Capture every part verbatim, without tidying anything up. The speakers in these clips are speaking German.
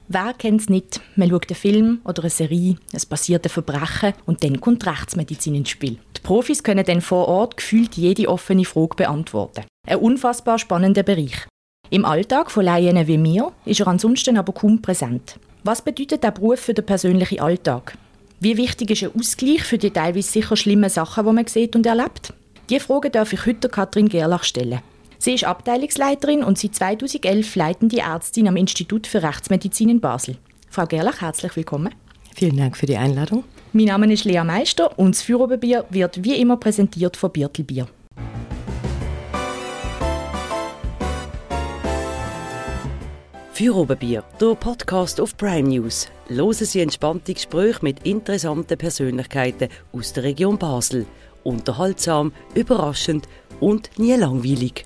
Wer kennt es nicht? Man schaut einen Film oder eine Serie, es passiert ein Verbrechen und dann kommt die Rechtsmedizin ins Spiel. Die Profis können dann vor Ort gefühlt jede offene Frage beantworten. Ein unfassbar spannender Bereich. Im Alltag von Laien wie mir ist er ansonsten aber kaum präsent. Was bedeutet der Beruf für den persönlichen Alltag? Wie wichtig ist ein Ausgleich für die teilweise sicher schlimmen Sachen, die man sieht und erlebt? Diese Frage darf ich heute Katrin Gerlach stellen. Sie ist Abteilungsleiterin und seit zweitausendelf leitende Ärztin am Institut für Rechtsmedizin in Basel. Frau Gerlach, herzlich willkommen. Vielen Dank für die Einladung. Mein Name ist Lea Meister und das Feuerobenbier wird wie immer präsentiert von Birtelbier. Feuerobenbier, der Podcast auf Prime News. Hören Sie entspannte Gespräche mit interessanten Persönlichkeiten aus der Region Basel. Unterhaltsam, überraschend und nie langweilig.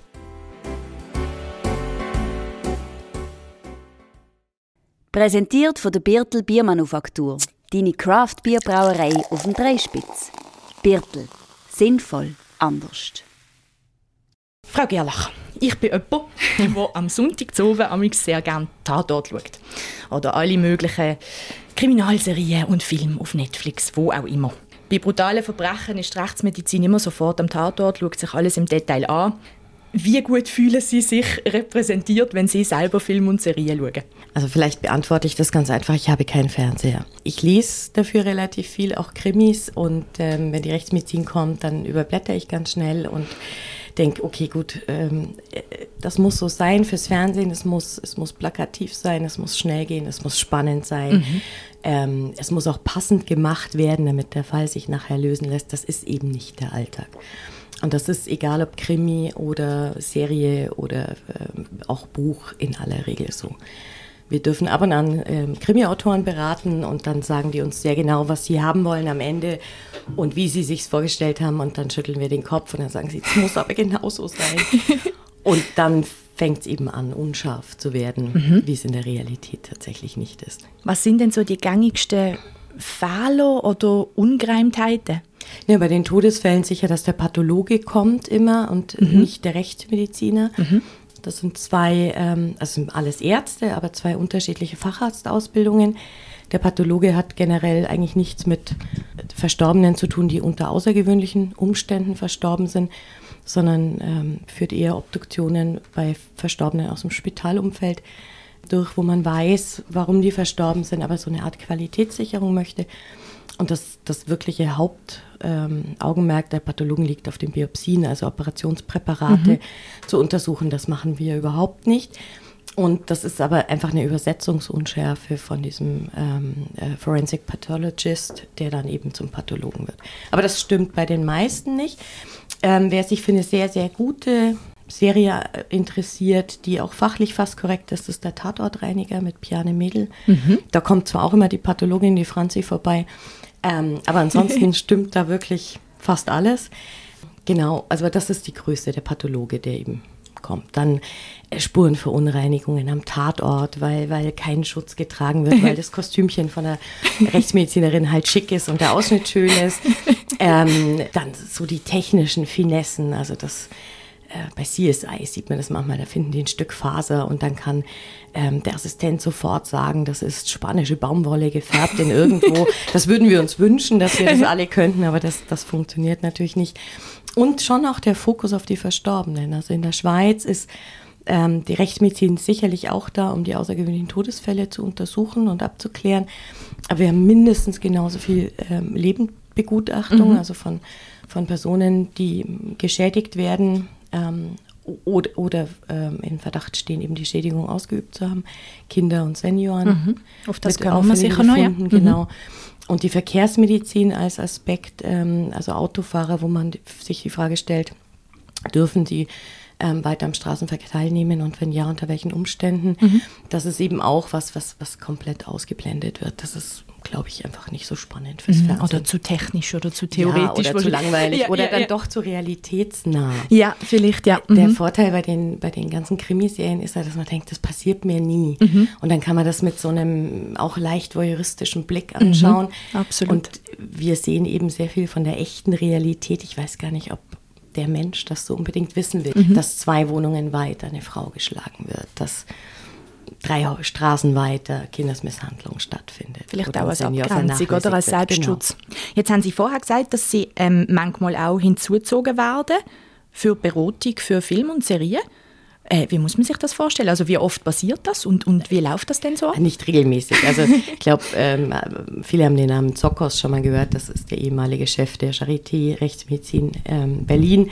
Präsentiert von der Birtel Biermanufaktur. Deine Craft-Bierbrauerei auf dem Dreispitz. Birtel. Sinnvoll anders. Frau Gerlach, ich bin jemand, der am Sonntag zu Abend sehr gerne Tatort schaut. Oder alle möglichen Kriminalserien und Filme auf Netflix, wo auch immer. Bei brutalen Verbrechen ist die Rechtsmedizin immer sofort am Tatort, schaut sich alles im Detail an. Wie gut fühlen Sie sich repräsentiert, wenn Sie selber Filme und Serien schauen? Also vielleicht beantworte ich das ganz einfach, ich habe keinen Fernseher. Ich lese dafür relativ viel, auch Krimis, und ähm, wenn die Rechtsmedizin kommt, dann überblätter ich ganz schnell und denke, okay, gut, ähm, das muss so sein fürs Fernsehen, es muss, es muss plakativ sein, es muss schnell gehen, es muss spannend sein. Mhm. Ähm, es muss auch passend gemacht werden, damit der Fall sich nachher lösen lässt. Das ist eben nicht der Alltag. Und das ist egal, ob Krimi oder Serie oder ähm, auch Buch, in aller Regel so. Wir dürfen ab und an ähm, Krimi-Autoren beraten und dann sagen die uns sehr genau, was sie haben wollen am Ende und wie sie sich's vorgestellt haben, und dann schütteln wir den Kopf und dann sagen sie, es muss aber genauso sein. Und dann fängt es eben an, unscharf zu werden, mhm. wie es in der Realität tatsächlich nicht ist. Was sind denn so die gängigsten Fehler oder Ungereimtheiten? Ja, bei den Todesfällen sicher, dass der Pathologe kommt immer und mhm. nicht der Rechtsmediziner. Mhm. Das sind zwei, ähm, also sind alles Ärzte, aber zwei unterschiedliche Facharztausbildungen. Der Pathologe hat generell eigentlich nichts mit Verstorbenen zu tun, die unter außergewöhnlichen Umständen verstorben sind, sondern ähm, führt eher Obduktionen bei Verstorbenen aus dem Spitalumfeld durch, wo man weiß, warum die verstorben sind, aber so eine Art Qualitätssicherung möchte. Und das, das wirkliche Hauptaugenmerk ähm, der Pathologen liegt auf den Biopsien, also Operationspräparate mhm. zu untersuchen. Das machen wir überhaupt nicht. Und das ist aber einfach eine Übersetzungsunschärfe von diesem ähm, äh, Forensic Pathologist, der dann eben zum Pathologen wird. Aber das stimmt bei den meisten nicht. Ähm, wer sich für eine sehr, sehr gute Serie interessiert, die auch fachlich fast korrekt ist, ist der Tatortreiniger mit Piane Mädel. Mhm. Da kommt zwar auch immer die Pathologin, die Franzi, vorbei, ähm, aber ansonsten stimmt da wirklich fast alles. Genau, also das ist die Größe, der Pathologe, der eben kommt. Dann äh, Spurenverunreinigungen am Tatort, weil, weil kein Schutz getragen wird, weil das Kostümchen von der Rechtsmedizinerin halt schick ist und der Ausschnitt schön ist. Ähm, dann so die technischen Finessen, also das bei C S I sieht man das manchmal, da finden die ein Stück Faser und dann kann ähm, der Assistent sofort sagen, das ist spanische Baumwolle gefärbt in irgendwo. Das würden wir uns wünschen, dass wir das alle könnten, aber das, das funktioniert natürlich nicht. Und schon auch der Fokus auf die Verstorbenen. Also in der Schweiz ist ähm, die Rechtsmedizin sicherlich auch da, um die außergewöhnlichen Todesfälle zu untersuchen und abzuklären. Aber wir haben mindestens genauso viel ähm, Lebendbegutachtung, mhm. also von, von Personen, die geschädigt werden, Ähm, oder, oder ähm, in Verdacht stehen, eben die Schädigung ausgeübt zu haben. Kinder und Senioren. Mhm. Auf das kommen wir sicher noch, ja. Genau. Mhm. Und die Verkehrsmedizin als Aspekt, ähm, also Autofahrer, wo man sich die Frage stellt, dürfen die ähm, weiter am Straßenverkehr teilnehmen und wenn ja, unter welchen Umständen? Mhm. Das ist eben auch was, was, was komplett ausgeblendet wird. Das ist, glaube ich, einfach nicht so spannend fürs mhm. Fernsehen. Oder zu technisch oder zu theoretisch. Ja, oder zu langweilig ja, oder ja, dann ja. doch zu realitätsnah. Ja, vielleicht, ja. Der mhm. Vorteil bei den, bei den ganzen Krimiserien ist ja, dass man denkt, das passiert mir nie. Mhm. Und dann kann man das mit so einem auch leicht voyeuristischen Blick anschauen. Mhm. Absolut. Und wir sehen eben sehr viel von der echten Realität. Ich weiß gar nicht, ob der Mensch das so unbedingt wissen will, mhm. dass zwei Wohnungen weit eine Frau geschlagen wird, dass drei Straßen weiter Kindesmisshandlung stattfindet. Vielleicht oder auch als Abgrenzung oder als Selbstschutz. Genau. Jetzt haben Sie vorher gesagt, dass Sie ähm, manchmal auch hinzugezogen werden für Beratung für Film und Serien. Äh, wie muss man sich das vorstellen? Also wie oft passiert das und, und wie läuft das denn so? Nicht regelmäßig. Also ich glaube, ähm, viele haben den Namen Zockers schon mal gehört. Das ist der ehemalige Chef der Charité Rechtsmedizin ähm, Berlin,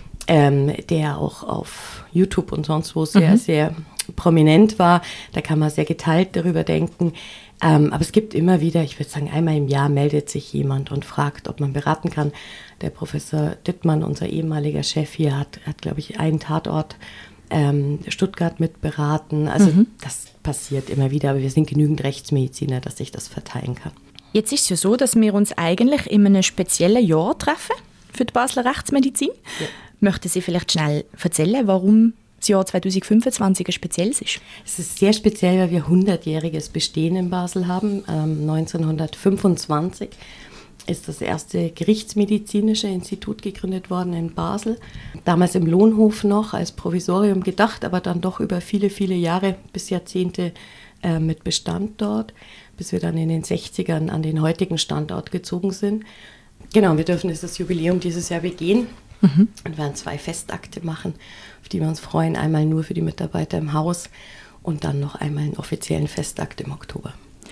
ähm, der auch auf YouTube und sonst wo sehr, mhm. sehr prominent war. Da kann man sehr geteilt darüber denken. Ähm, aber es gibt immer wieder, ich würde sagen, einmal im Jahr meldet sich jemand und fragt, ob man beraten kann. Der Professor Dittmann, unser ehemaliger Chef hier, hat, hat glaube ich, einen Tatort ähm, Stuttgart mitberaten. Also mhm. das passiert immer wieder, aber wir sind genügend Rechtsmediziner, dass ich das verteilen kann. Jetzt ist es ja so, dass wir uns eigentlich in einem speziellen Jahr treffen für die Basler Rechtsmedizin. Ja. Möchten Sie vielleicht schnell erzählen, warum das Jahr zwanzig fünfundzwanzig ein spezielles ist? Es ist sehr speziell, weil wir hundertjähriges Bestehen in Basel haben. Ähm, neunzehnhundertfünfundzwanzig ist das erste gerichtsmedizinische Institut gegründet worden in Basel. Damals im Lohnhof noch als Provisorium gedacht, aber dann doch über viele, viele Jahre bis Jahrzehnte äh, mit Bestand dort, bis wir dann in den sechzigern an den heutigen Standort gezogen sind. Genau, wir dürfen jetzt das Jubiläum dieses Jahr begehen mhm. und werden zwei Festakte machen, auf die wir uns freuen. Einmal nur für die Mitarbeiter im Haus und dann noch einmal einen offiziellen Festakt im Oktober.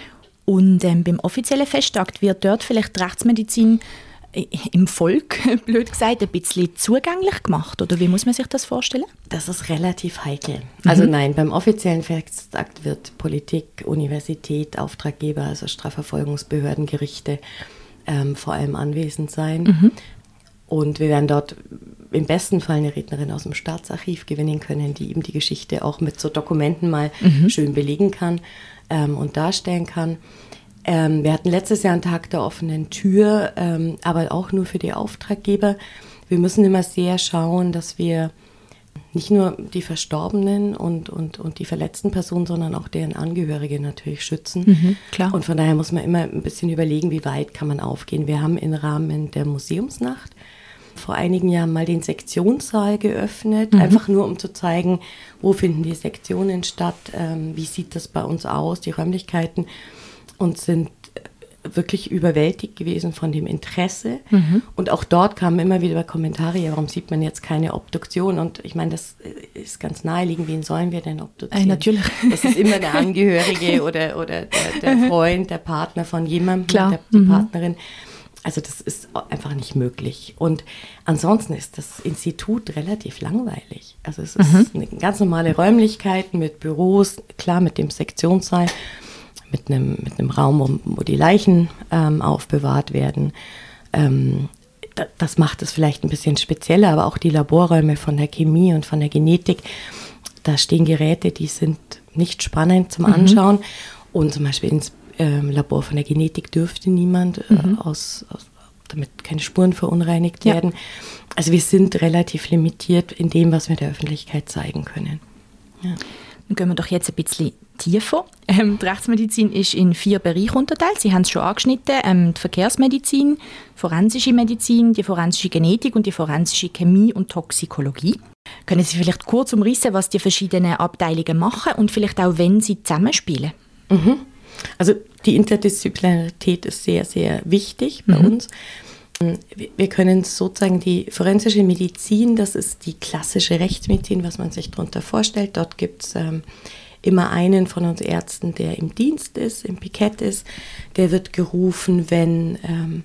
Und ähm, beim offiziellen Festakt wird dort vielleicht die Rechtsmedizin im Volk, blöd gesagt, ein bisschen zugänglich gemacht? Oder wie muss man sich das vorstellen? Das ist relativ heikel. Also mhm. nein, beim offiziellen Festakt wird Politik, Universität, Auftraggeber, also Strafverfolgungsbehörden, Gerichte ähm, vor allem anwesend sein. Mhm. Und wir werden dort im besten Fall eine Rednerin aus dem Staatsarchiv gewinnen können, die eben die Geschichte auch mit so Dokumenten mal mhm. schön belegen kann ähm, und darstellen kann. Ähm, wir hatten letztes Jahr einen Tag der offenen Tür, ähm, aber auch nur für die Auftraggeber. Wir müssen immer sehr schauen, dass wir nicht nur die Verstorbenen und, und, und die verletzten Personen, sondern auch deren Angehörige natürlich schützen. Mhm, klar. Und von daher muss man immer ein bisschen überlegen, wie weit kann man aufgehen. Wir haben im Rahmen der Museumsnacht vor einigen Jahren mal den Sektionssaal geöffnet, mhm. einfach nur um zu zeigen, wo finden die Sektionen statt, ähm, wie sieht das bei uns aus, die Räumlichkeiten. Und sind wirklich überwältigt gewesen von dem Interesse. Mhm. Und auch dort kamen immer wieder Kommentare, ja, warum sieht man jetzt keine Obduktion? Und ich meine, das ist ganz naheliegend, wen sollen wir denn obduzieren? Äh, natürlich. Das ist immer der Angehörige oder, oder der, der Freund, der Partner von jemandem, Klar. der, die mhm. Partnerin. Also das ist einfach nicht möglich. Und ansonsten ist das Institut relativ langweilig. Also es ist mhm. eine ganz normale Räumlichkeiten mit Büros, klar mit dem Sektionssaal, mit einem, mit einem Raum, wo, wo die Leichen ähm, aufbewahrt werden. Ähm, da, das macht es vielleicht ein bisschen spezieller, aber auch die Laborräume von der Chemie und von der Genetik, da stehen Geräte, die sind nicht spannend zum Anschauen. Mhm. Und zum Beispiel ins ähm, Labor von der Genetik dürfte niemand, mhm. äh, aus, aus, damit keine Spuren verunreinigt ja. werden. Also wir sind relativ limitiert in dem, was wir der Öffentlichkeit zeigen können. Ja. Dann gehen wir doch jetzt ein bisschen tiefer. Ähm, die Rechtsmedizin ist in vier Bereiche unterteilt. Sie haben es schon angeschnitten. Ähm, die Verkehrsmedizin, forensische Medizin, die forensische Genetik und die forensische Chemie und Toxikologie. Können Sie vielleicht kurz umrissen, was die verschiedenen Abteilungen machen und vielleicht auch, wenn sie zusammenspielen? Mhm. Also die Interdisziplinarität ist sehr, sehr wichtig bei mhm. uns. Wir können sozusagen die forensische Medizin, das ist die klassische Rechtsmedizin, was man sich darunter vorstellt. Dort gibt es ähm, immer einen von uns Ärzten, der im Dienst ist, im Pikett ist. Der wird gerufen, wenn ähm,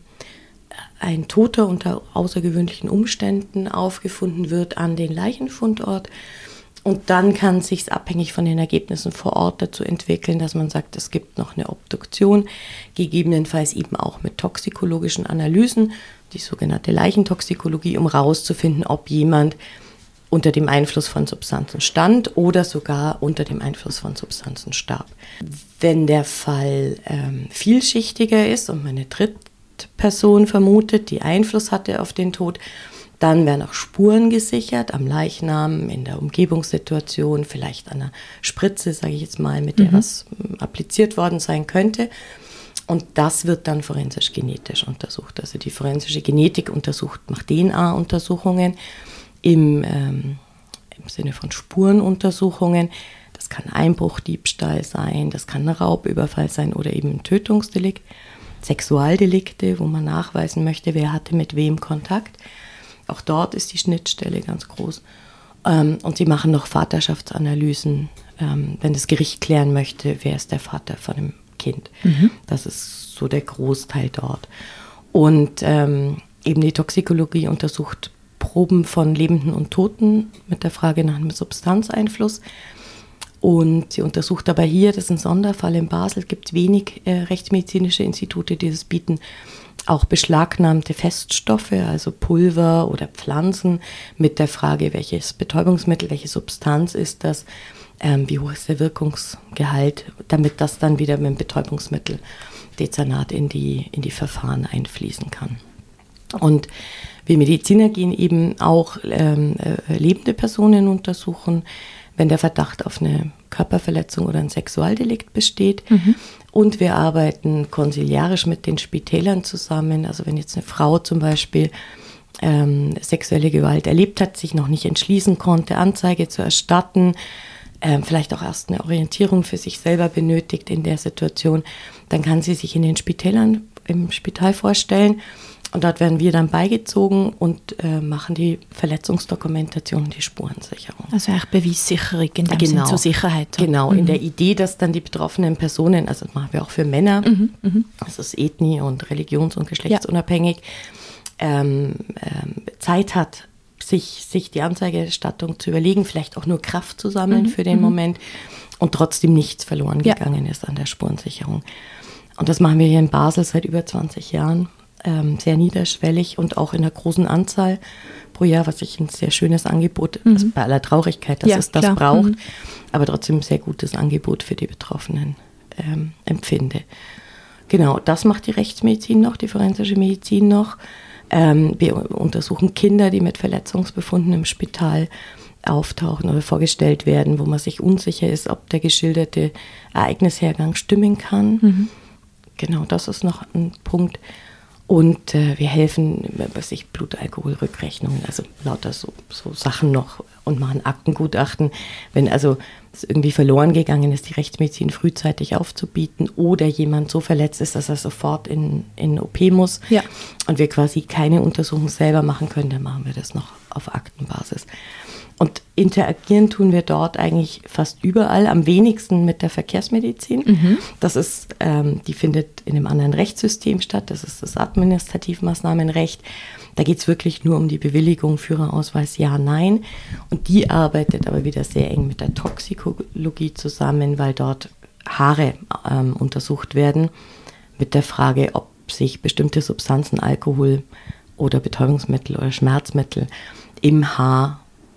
ein Toter unter außergewöhnlichen Umständen aufgefunden wird an den Leichenfundort. Und dann kann es sich abhängig von den Ergebnissen vor Ort dazu entwickeln, dass man sagt, es gibt noch eine Obduktion, gegebenenfalls eben auch mit toxikologischen Analysen, die sogenannte Leichentoxikologie, um herauszufinden, ob jemand unter dem Einfluss von Substanzen stand oder sogar unter dem Einfluss von Substanzen starb. Wenn der Fall ähm, vielschichtiger ist und man eine Drittperson vermutet, die Einfluss hatte auf den Tod, dann werden auch Spuren gesichert am Leichnam, in der Umgebungssituation, vielleicht an einer Spritze, sage ich jetzt mal, mit der mhm. was appliziert worden sein könnte. Und das wird dann forensisch-genetisch untersucht. Also die forensische Genetik untersucht, macht D N A-Untersuchungen im, ähm, im Sinne von Spurenuntersuchungen. Das kann Einbruch, Diebstahl sein, das kann ein Raubüberfall sein oder eben ein Tötungsdelikt. Sexualdelikte, wo man nachweisen möchte, wer hatte mit wem Kontakt. Auch dort ist die Schnittstelle ganz groß. Ähm, und sie machen noch Vaterschaftsanalysen, ähm, wenn das Gericht klären möchte, wer ist der Vater von dem Kind. Mhm. Das ist so der Großteil dort. Und ähm, eben die Toxikologie untersucht Proben von Lebenden und Toten mit der Frage nach einem Substanzeinfluss. Und sie untersucht aber hier, das ist ein Sonderfall in Basel, gibt es wenig äh, rechtsmedizinische Institute, die das bieten, auch beschlagnahmte Feststoffe, also Pulver oder Pflanzen, mit der Frage, welches Betäubungsmittel, welche Substanz ist das, ähm, wie hoch ist der Wirkungsgehalt, damit das dann wieder mit dem Betäubungsmitteldezernat in die, in die Verfahren einfließen kann. Und wir Mediziner gehen eben auch ähm, äh, lebende Personen untersuchen, wenn der Verdacht auf eine Körperverletzung oder ein Sexualdelikt besteht. Mhm. Und wir arbeiten konsiliarisch mit den Spitälern zusammen. Also wenn jetzt eine Frau zum Beispiel ähm, sexuelle Gewalt erlebt hat, sich noch nicht entschließen konnte, Anzeige zu erstatten, ähm, vielleicht auch erst eine Orientierung für sich selber benötigt in der Situation, dann kann sie sich in den Spitälern im Spital vorstellen. Und dort werden wir dann beigezogen und äh, machen die Verletzungsdokumentation und die Spurensicherung. Also echt Beweissicherung in dem genau. Sinn zur Sicherheit. Genau, mhm. in der Idee, dass dann die betroffenen Personen, also das machen wir auch für Männer, mhm. Mhm. das ist ethnie- und religions- und geschlechtsunabhängig, ja. ähm, ähm, Zeit hat, sich, sich die Anzeigerstattung zu überlegen, vielleicht auch nur Kraft zu sammeln mhm. für den mhm. Moment und trotzdem nichts verloren ja. gegangen ist an der Spurensicherung. Und das machen wir hier in Basel seit über zwanzig Jahren. Ähm, sehr niederschwellig und auch in einer großen Anzahl pro Jahr, was ich ein sehr schönes Angebot, mhm. also bei aller Traurigkeit, dass ja, es das klar. braucht, mhm. aber trotzdem ein sehr gutes Angebot für die Betroffenen ähm, empfinde. Genau, das macht die Rechtsmedizin noch, die forensische Medizin noch. Ähm, wir untersuchen Kinder, die mit Verletzungsbefunden im Spital auftauchen oder vorgestellt werden, wo man sich unsicher ist, ob der geschilderte Ereignishergang stimmen kann. Mhm. Genau, das ist noch ein Punkt. Und äh, wir helfen, was ich, Blutalkoholrückrechnungen, also lauter so, so Sachen noch und machen Aktengutachten. Wenn also es irgendwie verloren gegangen ist, die Rechtsmedizin frühzeitig aufzubieten oder jemand so verletzt ist, dass er sofort in, in O P muss ja. und wir quasi keine Untersuchung selber machen können, dann machen wir das noch auf Aktenbasis. Und interagieren tun wir dort eigentlich fast überall, am wenigsten mit der Verkehrsmedizin. Mhm. Das ist, ähm, die findet in einem anderen Rechtssystem statt, das ist das Administrativmaßnahmenrecht. Da geht es wirklich nur um die Bewilligung, Führerausweis, ja, nein. Und die arbeitet aber wieder sehr eng mit der Toxikologie zusammen, weil dort Haare ähm, untersucht werden mit der Frage, ob sich bestimmte Substanzen, Alkohol oder Betäubungsmittel oder Schmerzmittel im Haar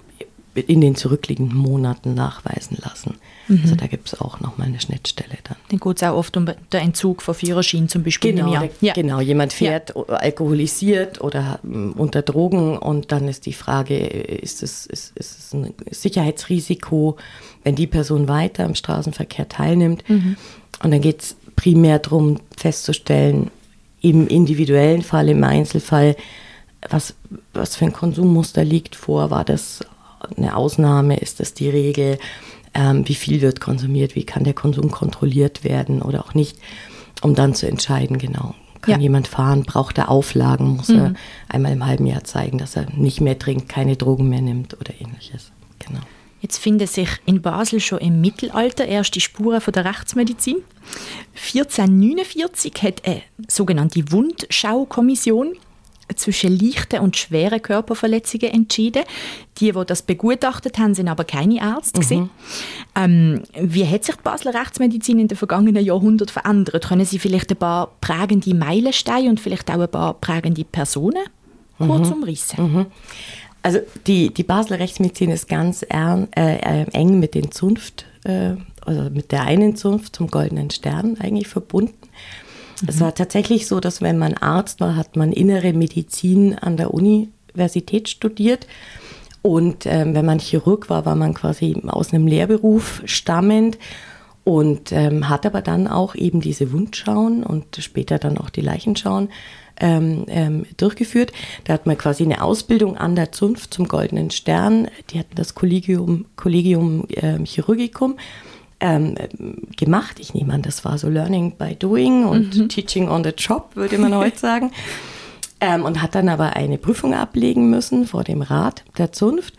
in den zurückliegenden Monaten nachweisen lassen. Mhm. Also da gibt es auch nochmal eine Schnittstelle dann. Dann geht es auch oft um den Entzug von Führerschein zum Beispiel. Genau, im Jahr. Ja. genau, jemand fährt ja. alkoholisiert oder unter Drogen und dann ist die Frage, ist es, ist, ist es ein Sicherheitsrisiko, wenn die Person weiter am Straßenverkehr teilnimmt. Mhm. Und dann geht es primär darum festzustellen, im individuellen Fall, im Einzelfall, was, was für ein Konsummuster liegt vor, war das eine Ausnahme, ist das die Regel, ähm, wie viel wird konsumiert, wie kann der Konsum kontrolliert werden oder auch nicht, um dann zu entscheiden, genau, kann ja. jemand fahren, braucht er Auflagen, muss mhm. er einmal im halben Jahr zeigen, dass er nicht mehr trinkt, keine Drogen mehr nimmt oder ähnliches, genau. Jetzt finden sich in Basel schon im Mittelalter erste Spuren von der Rechtsmedizin. vierzehnhundertneunundvierzig hat eine sogenannte Wundschaukommission zwischen leichten und schweren Körperverletzungen entschieden. Die, die das begutachtet haben, sind aber keine Ärzte gewesen. Mhm. Ähm, wie hat sich die Basler Rechtsmedizin in den vergangenen Jahrhunderten verändert? Können Sie vielleicht ein paar prägende Meilensteine und vielleicht auch ein paar prägende Personen kurz mhm. umrissen? Mhm. Also die, die Basler Rechtsmedizin ist ganz ern, äh, eng mit den Zunft, äh, also mit der einen Zunft zum Goldenen Stern eigentlich verbunden. Mhm. Es war tatsächlich so, dass wenn man Arzt war, hat man innere Medizin an der Universität studiert. Und ähm, wenn man Chirurg war, war man quasi aus einem Lehrberuf stammend. Und ähm, hat aber dann auch eben diese Wundschauen und später dann auch die Leichenschauen ähm, ähm, durchgeführt. Da hat man quasi eine Ausbildung an der Zunft zum Goldenen Stern. Die hatten das Collegium, Collegium ähm, Chirurgicum ähm, gemacht. Ich nehme an, das war so Learning by Doing und mhm. Teaching on the Job, würde man heute sagen. Ähm, und hat dann aber eine Prüfung ablegen müssen vor dem Rat der Zunft.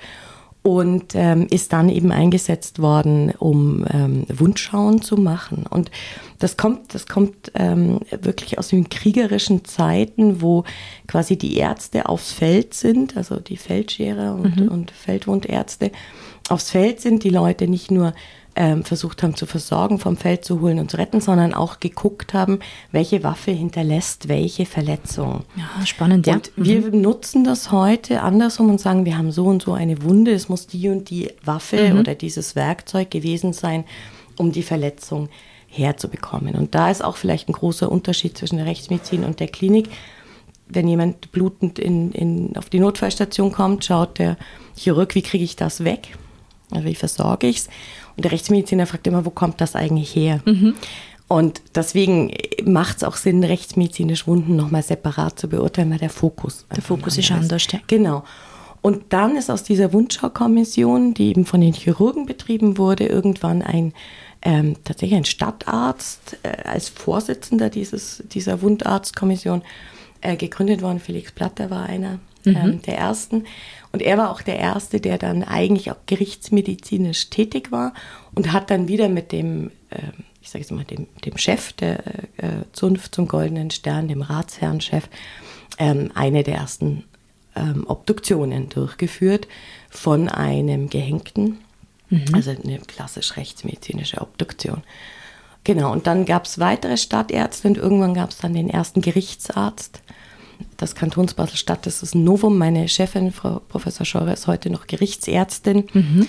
Und ähm, ist dann eben eingesetzt worden, um ähm, Wundschauen zu machen. Und das kommt, das kommt ähm, wirklich aus den kriegerischen Zeiten, wo quasi die Ärzte aufs Feld sind, also die Feldscherer und, mhm. und Feldwundärzte aufs Feld sind, die Leute nicht nur ähm, versucht haben zu versorgen, vom Feld zu holen und zu retten, sondern auch geguckt haben, welche Waffe hinterlässt welche Verletzung. Ja, spannend, ja. Und wir mhm. nutzen das heute andersrum und sagen, wir haben so und so eine Wunde, es muss die und die Waffe mhm. oder dieses Werkzeug gewesen sein, um die Verletzung herzubekommen. Und da ist auch vielleicht ein großer Unterschied zwischen der Rechtsmedizin und der Klinik. Wenn jemand blutend in, in, auf die Notfallstation kommt, schaut der Chirurg, wie kriege ich das weg? Also wie versorge ich es? Und der Rechtsmediziner fragt immer, wo kommt das eigentlich her? Mhm. Und deswegen macht es auch Sinn, rechtsmedizinisch Wunden nochmal separat zu beurteilen, weil der Fokus Der Fokus ist anders, ja. Genau. Und dann ist aus dieser Wundschaukommission, die eben von den Chirurgen betrieben wurde, irgendwann ein ähm, tatsächlich ein Stadtarzt äh, als Vorsitzender dieses, dieser Wundarztkommission äh, gegründet worden. Felix Platter war einer mhm. ähm, der Ersten. Und er war auch der Erste, der dann eigentlich auch gerichtsmedizinisch tätig war und hat dann wieder mit dem, äh, ich sage jetzt mal, dem, dem Chef der äh, Zunft zum Goldenen Stern, dem Ratsherrenchef, ähm, eine der ersten ähm, Obduktionen durchgeführt von einem Gehängten, mhm. also eine klassisch rechtsmedizinische Obduktion. Genau, und dann gab es weitere Stadtärzte und irgendwann gab es dann den ersten Gerichtsarzt. Das Kantons Basel-Stadt, das ist ein Novum. Meine Chefin, Frau Professor Scheurer, ist heute noch Gerichtsärztin. Mhm.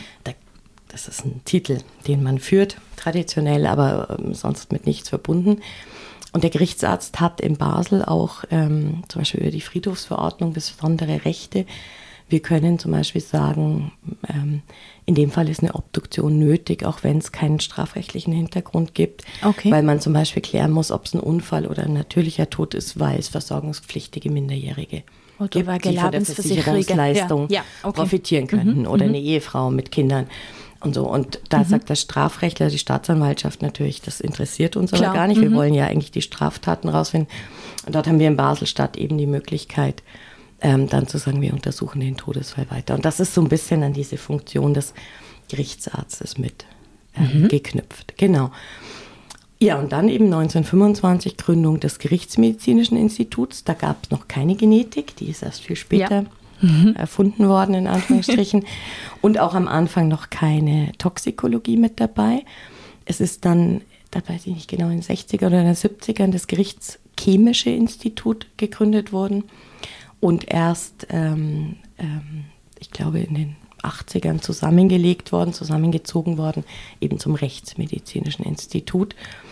Das ist ein Titel, den man führt, traditionell, aber ähm, sonst mit nichts verbunden. Und der Gerichtsarzt hat in Basel auch ähm, zum Beispiel über die Friedhofsverordnung besondere Rechte. Wir können zum Beispiel sagen, ähm, in dem Fall ist eine Obduktion nötig, auch wenn es keinen strafrechtlichen Hintergrund gibt, okay. weil man zum Beispiel klären muss, ob es ein Unfall oder ein natürlicher Tod ist, weil es versorgungspflichtige Minderjährige oder gibt, die von der Versicherungsleistung ja. Ja, okay. profitieren könnten mhm. oder mhm. eine Ehefrau mit Kindern. Und so. Und da mhm. sagt der Strafrechtler, die Staatsanwaltschaft natürlich, das interessiert uns Klar. aber gar nicht. Wir mhm. wollen ja eigentlich die Straftaten rausfinden. Und dort haben wir in Basel-Stadt eben die Möglichkeit, ähm, dann zu sagen, wir untersuchen den Todesfall weiter. Und das ist so ein bisschen an diese Funktion des Gerichtsarztes mit ähm, mhm. geknüpft. Genau. Ja, und dann eben neunzehnhundertfünfundzwanzig Gründung des Gerichtsmedizinischen Instituts. Da gab es noch keine Genetik, die ist erst viel später ja. Mhm. erfunden worden, in Anführungsstrichen. Und auch am Anfang noch keine Toxikologie mit dabei. Es ist dann, da weiß ich nicht genau, in den sechziger oder in den siebzigern das Gerichtschemische Institut gegründet worden. Und erst, ähm, ähm, ich glaube, in den achtzigern zusammengelegt worden, zusammengezogen worden, eben zum Rechtsmedizinischen Institut.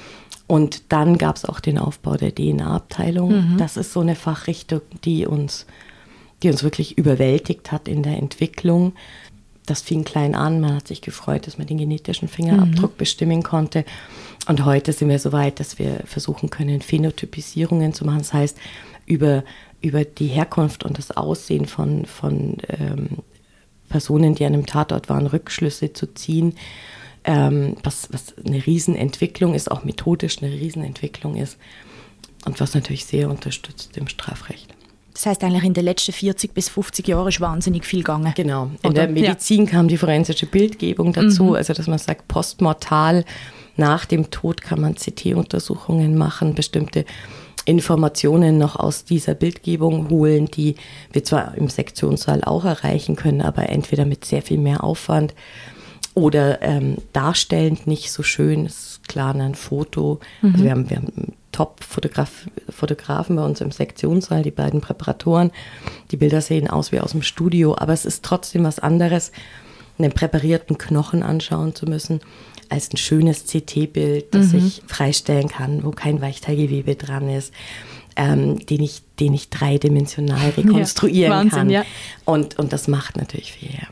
Und dann gab es auch den Aufbau der D N A-Abteilung. Mhm. Das ist so eine Fachrichtung, die uns die uns wirklich überwältigt hat in der Entwicklung. Das fing klein an, man hat sich gefreut, dass man den genetischen Fingerabdruck mhm. bestimmen konnte. Und heute sind wir so weit, dass wir versuchen können, Phänotypisierungen zu machen. Das heißt, über, über die Herkunft und das Aussehen von, von ähm, Personen, die an einem Tatort waren, Rückschlüsse zu ziehen, ähm, was, was eine Riesenentwicklung ist, auch methodisch eine Riesenentwicklung ist und was natürlich sehr unterstützt im Strafrecht. Das heißt, eigentlich in den letzten vierzig bis fünfzig Jahren ist wahnsinnig viel gegangen. Genau. In Oder? der Medizin ja. kam die forensische Bildgebung dazu, mhm. also dass man sagt, postmortal, nach dem Tod kann man C T-Untersuchungen machen, bestimmte Informationen noch aus dieser Bildgebung holen, die wir zwar im Sektionssaal auch erreichen können, aber entweder mit sehr viel mehr Aufwand oder ähm, darstellend nicht so schön. Das ist klar, ein Foto. Mhm. Also wir haben, wir haben Top-Fotografen bei uns im Sektionssaal, die beiden Präparatoren. Die Bilder sehen aus wie aus dem Studio, aber es ist trotzdem was anderes, einen präparierten Knochen anschauen zu müssen, als ein schönes C T-Bild, das mhm. ich freistellen kann, wo kein Weichteilgewebe dran ist, ähm, den ich, den ich dreidimensional rekonstruieren ja, Wahnsinn, kann. Ja. Und, und das macht natürlich viel her.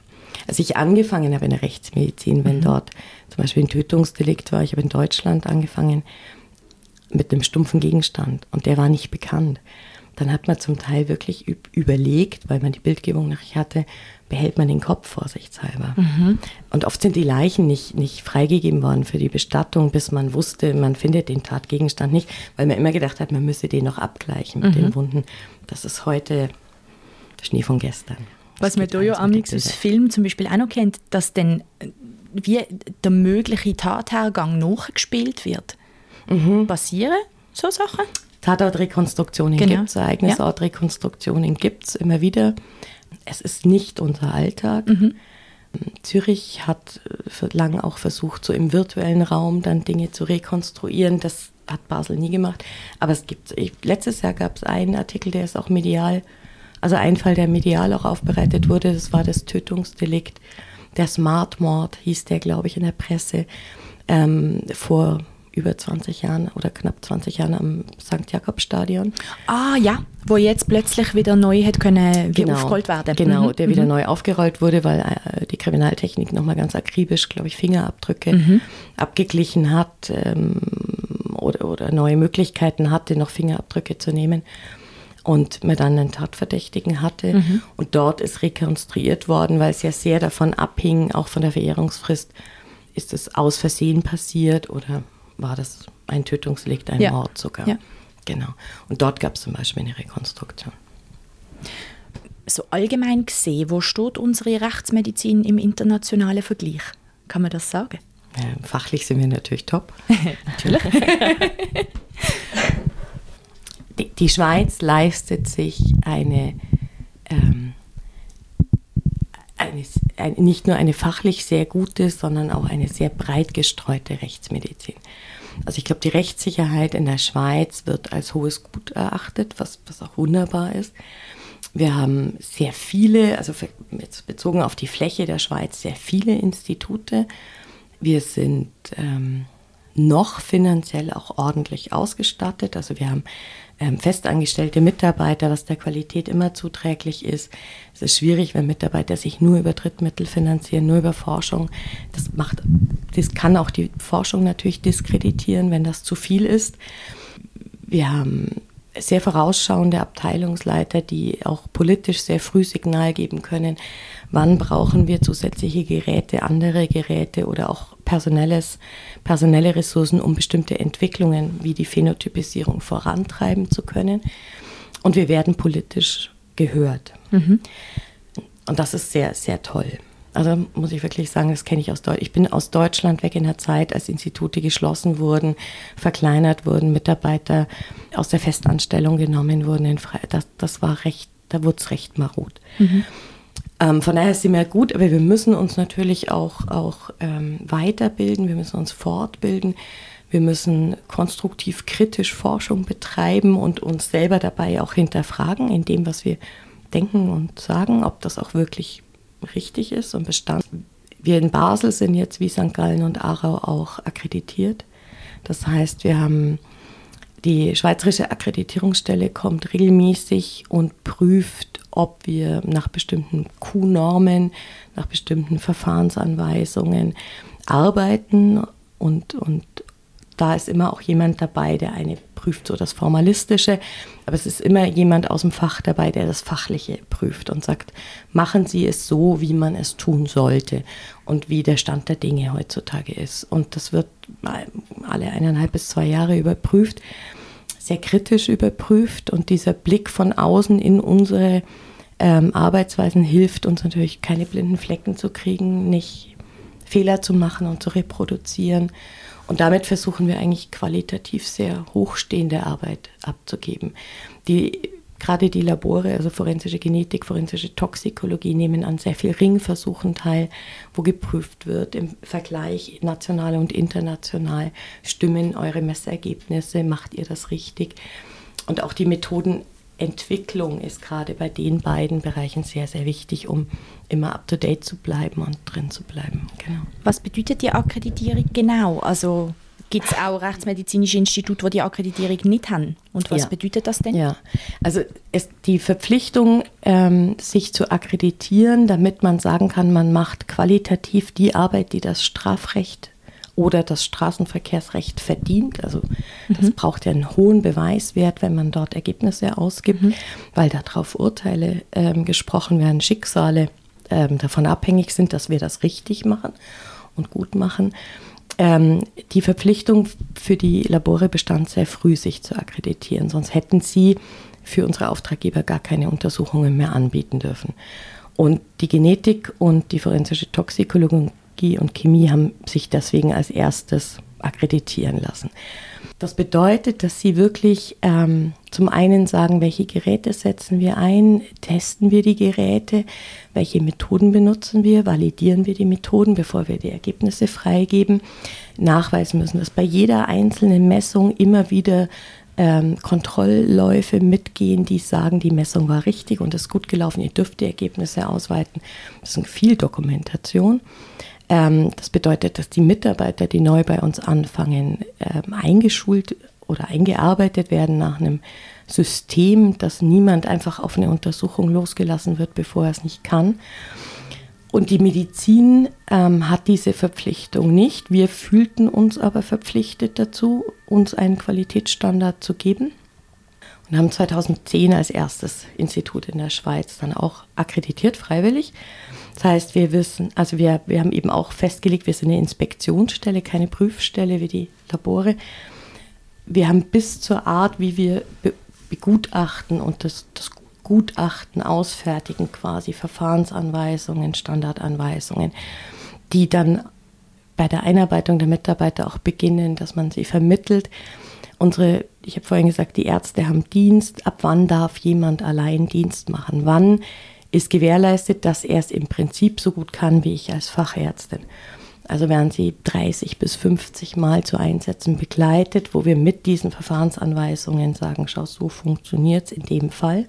Als ich angefangen habe in der Rechtsmedizin, wenn mhm. dort zum Beispiel ein Tötungsdelikt war, ich habe in Deutschland angefangen mit einem stumpfen Gegenstand und der war nicht bekannt. Dann hat man zum Teil wirklich üb- überlegt, weil man die Bildgebung noch nicht hatte, behält man den Kopf vorsichtshalber. Mhm. Und oft sind die Leichen nicht, nicht freigegeben worden für die Bestattung, bis man wusste, man findet den Tatgegenstand nicht, weil man immer gedacht hat, man müsse den noch abgleichen mit mhm. den Wunden. Das ist heute der Schnee von gestern. Was man da ja amix aus Film zum Beispiel auch noch kennt, dass dann wie der mögliche Tathergang nachgespielt wird. Mhm. Passieren so Sachen? Tatortrekonstruktionen genau. gibt es, Ereignisortrekonstruktionen gibt es immer wieder. Es ist nicht unser Alltag. Mhm. Zürich hat lang auch versucht, so im virtuellen Raum dann Dinge zu rekonstruieren. Das hat Basel nie gemacht. Aber es gibt, ich, letztes Jahr gab es einen Artikel, der ist auch medial, also ein Fall, der medial auch aufbereitet wurde. Das war das Tötungsdelikt. Der Smartmord hieß der, glaube ich, in der Presse, ähm, vor über zwanzig Jahren oder knapp zwanzig Jahren am Sankt Jakob-Stadion. Ah ja, wo jetzt plötzlich wieder neu hat können, genau, aufgerollt werden. Genau, mhm. der wieder mhm. neu aufgerollt wurde, weil äh, die Kriminaltechnik nochmal ganz akribisch, glaube ich, Fingerabdrücke mhm. abgeglichen hat ähm, oder, oder neue Möglichkeiten hatte, noch Fingerabdrücke zu nehmen. Und man dann einen Tatverdächtigen hatte. Mhm. Und dort ist rekonstruiert worden, weil es ja sehr davon abhing, auch von der Verjährungsfrist, ist es aus Versehen passiert oder war das ein Tötungsdelikt, ein ja. Mord sogar. Ja. Genau. Und dort gab es zum Beispiel eine Rekonstruktion. So allgemein gesehen, wo steht unsere Rechtsmedizin im internationalen Vergleich? Kann man das sagen? Ja, fachlich sind wir natürlich top. Natürlich. die, die Schweiz leistet sich eine, ähm, eine, eine, nicht nur eine fachlich sehr gute, sondern auch eine sehr breit gestreute Rechtsmedizin. Also ich glaube, die Rechtssicherheit in der Schweiz wird als hohes Gut erachtet, was, was auch wunderbar ist. Wir haben sehr viele, also jetzt bezogen auf die Fläche der Schweiz, sehr viele Institute. Wir sind ähm, noch finanziell auch ordentlich ausgestattet. Also wir haben ähm, festangestellte Mitarbeiter, was der Qualität immer zuträglich ist. Es ist schwierig, wenn Mitarbeiter sich nur über Drittmittel finanzieren, nur über Forschung. Das macht, das kann auch die Forschung natürlich diskreditieren, wenn das zu viel ist. Wir haben sehr vorausschauende Abteilungsleiter, die auch politisch sehr früh Signal geben können, wann brauchen wir zusätzliche Geräte, andere Geräte oder auch personelles, personelle Ressourcen, um bestimmte Entwicklungen wie die Phänotypisierung vorantreiben zu können. Und wir werden politisch gehört. Mhm. Und das ist sehr, sehr toll. Also muss ich wirklich sagen, das kenne ich aus Deutschland. Ich bin aus Deutschland weg in der Zeit, als Institute geschlossen wurden, verkleinert wurden, Mitarbeiter aus der Festanstellung genommen wurden. In Fre- das, das war recht, da wurde es recht marod. Mhm. Ähm, von daher sind wir gut, aber wir müssen uns natürlich auch, auch ähm, weiterbilden, wir müssen uns fortbilden, wir müssen konstruktiv kritisch Forschung betreiben und uns selber dabei auch hinterfragen in dem, was wir denken und sagen, ob das auch wirklich richtig ist und Bestand. Wir in Basel sind jetzt wie Sankt Gallen und Aarau auch akkreditiert. Das heißt, wir haben die Schweizerische Akkreditierungsstelle kommt regelmäßig und prüft, ob wir nach bestimmten Q Normen, nach bestimmten Verfahrensanweisungen arbeiten und, und da ist immer auch jemand dabei, der eine prüft, so das Formalistische, aber es ist immer jemand aus dem Fach dabei, der das Fachliche prüft und sagt, machen Sie es so, wie man es tun sollte und wie der Stand der Dinge heutzutage ist. Und das wird alle eineinhalb bis zwei Jahre überprüft, sehr kritisch überprüft und dieser Blick von außen in unsere ähm, Arbeitsweisen hilft uns natürlich, keine blinden Flecken zu kriegen, nicht Fehler zu machen und zu reproduzieren. Und damit versuchen wir eigentlich qualitativ sehr hochstehende Arbeit abzugeben. Die, gerade die Labore, also forensische Genetik, forensische Toxikologie, nehmen an sehr vielen Ringversuchen teil, wo geprüft wird im Vergleich national und international. Stimmen eure Messergebnisse? Macht ihr das richtig? Und auch die Methodenentwicklung ist gerade bei den beiden Bereichen sehr, sehr wichtig, um immer up-to-date zu bleiben und drin zu bleiben. Genau. Was bedeutet die Akkreditierung genau? Also Gibt es auch rechtsmedizinische Institute, die die Akkreditierung nicht haben? Und was ja. bedeutet das denn? Ja, also es, die Verpflichtung, ähm, sich zu akkreditieren, damit man sagen kann, man macht qualitativ die Arbeit, die das Strafrecht oder das Straßenverkehrsrecht verdient. Also das mhm. braucht ja einen hohen Beweiswert, wenn man dort Ergebnisse ausgibt, mhm. weil darauf Urteile ähm, gesprochen werden, Schicksale ähm, davon abhängig sind, dass wir das richtig machen und gut machen. Ähm, die Verpflichtung für die Labore bestand sehr früh, sich zu akkreditieren. Sonst hätten sie für unsere Auftraggeber gar keine Untersuchungen mehr anbieten dürfen. Und die Genetik und die forensische Toxikologie und Chemie haben sich deswegen als erstes akkreditieren lassen. Das bedeutet, dass sie wirklich ähm, zum einen sagen, welche Geräte setzen wir ein, testen wir die Geräte, welche Methoden benutzen wir, validieren wir die Methoden, bevor wir die Ergebnisse freigeben. Nachweisen müssen, dass bei jeder einzelnen Messung immer wieder ähm, Kontrollläufe mitgehen, die sagen, die Messung war richtig und ist gut gelaufen, ihr dürft die Ergebnisse ausweiten. Das ist viel Dokumentation. Das bedeutet, dass die Mitarbeiter, die neu bei uns anfangen, eingeschult oder eingearbeitet werden nach einem System, dass niemand einfach auf eine Untersuchung losgelassen wird, bevor er es nicht kann. Und die Medizin ähm, hat diese Verpflichtung nicht. Wir fühlten uns aber verpflichtet dazu, uns einen Qualitätsstandard zu geben. Und haben zweitausendzehn als erstes Institut in der Schweiz dann auch akkreditiert, freiwillig. Das heißt, wir wissen, also wir, wir haben eben auch festgelegt, wir sind eine Inspektionsstelle, keine Prüfstelle wie die Labore. Wir haben bis zur Art, wie wir be- begutachten und das, das Gutachten ausfertigen, quasi Verfahrensanweisungen, Standardanweisungen, die dann bei der Einarbeitung der Mitarbeiter auch beginnen, dass man sie vermittelt. Unsere, ich habe vorhin gesagt, die Ärzte haben Dienst. Ab wann darf jemand allein Dienst machen? Wann ist gewährleistet, dass er es im Prinzip so gut kann wie ich als Fachärztin? Also werden sie dreißig bis fünfzig Mal zu Einsätzen begleitet, wo wir mit diesen Verfahrensanweisungen sagen, schau, so funktioniert es in dem Fall.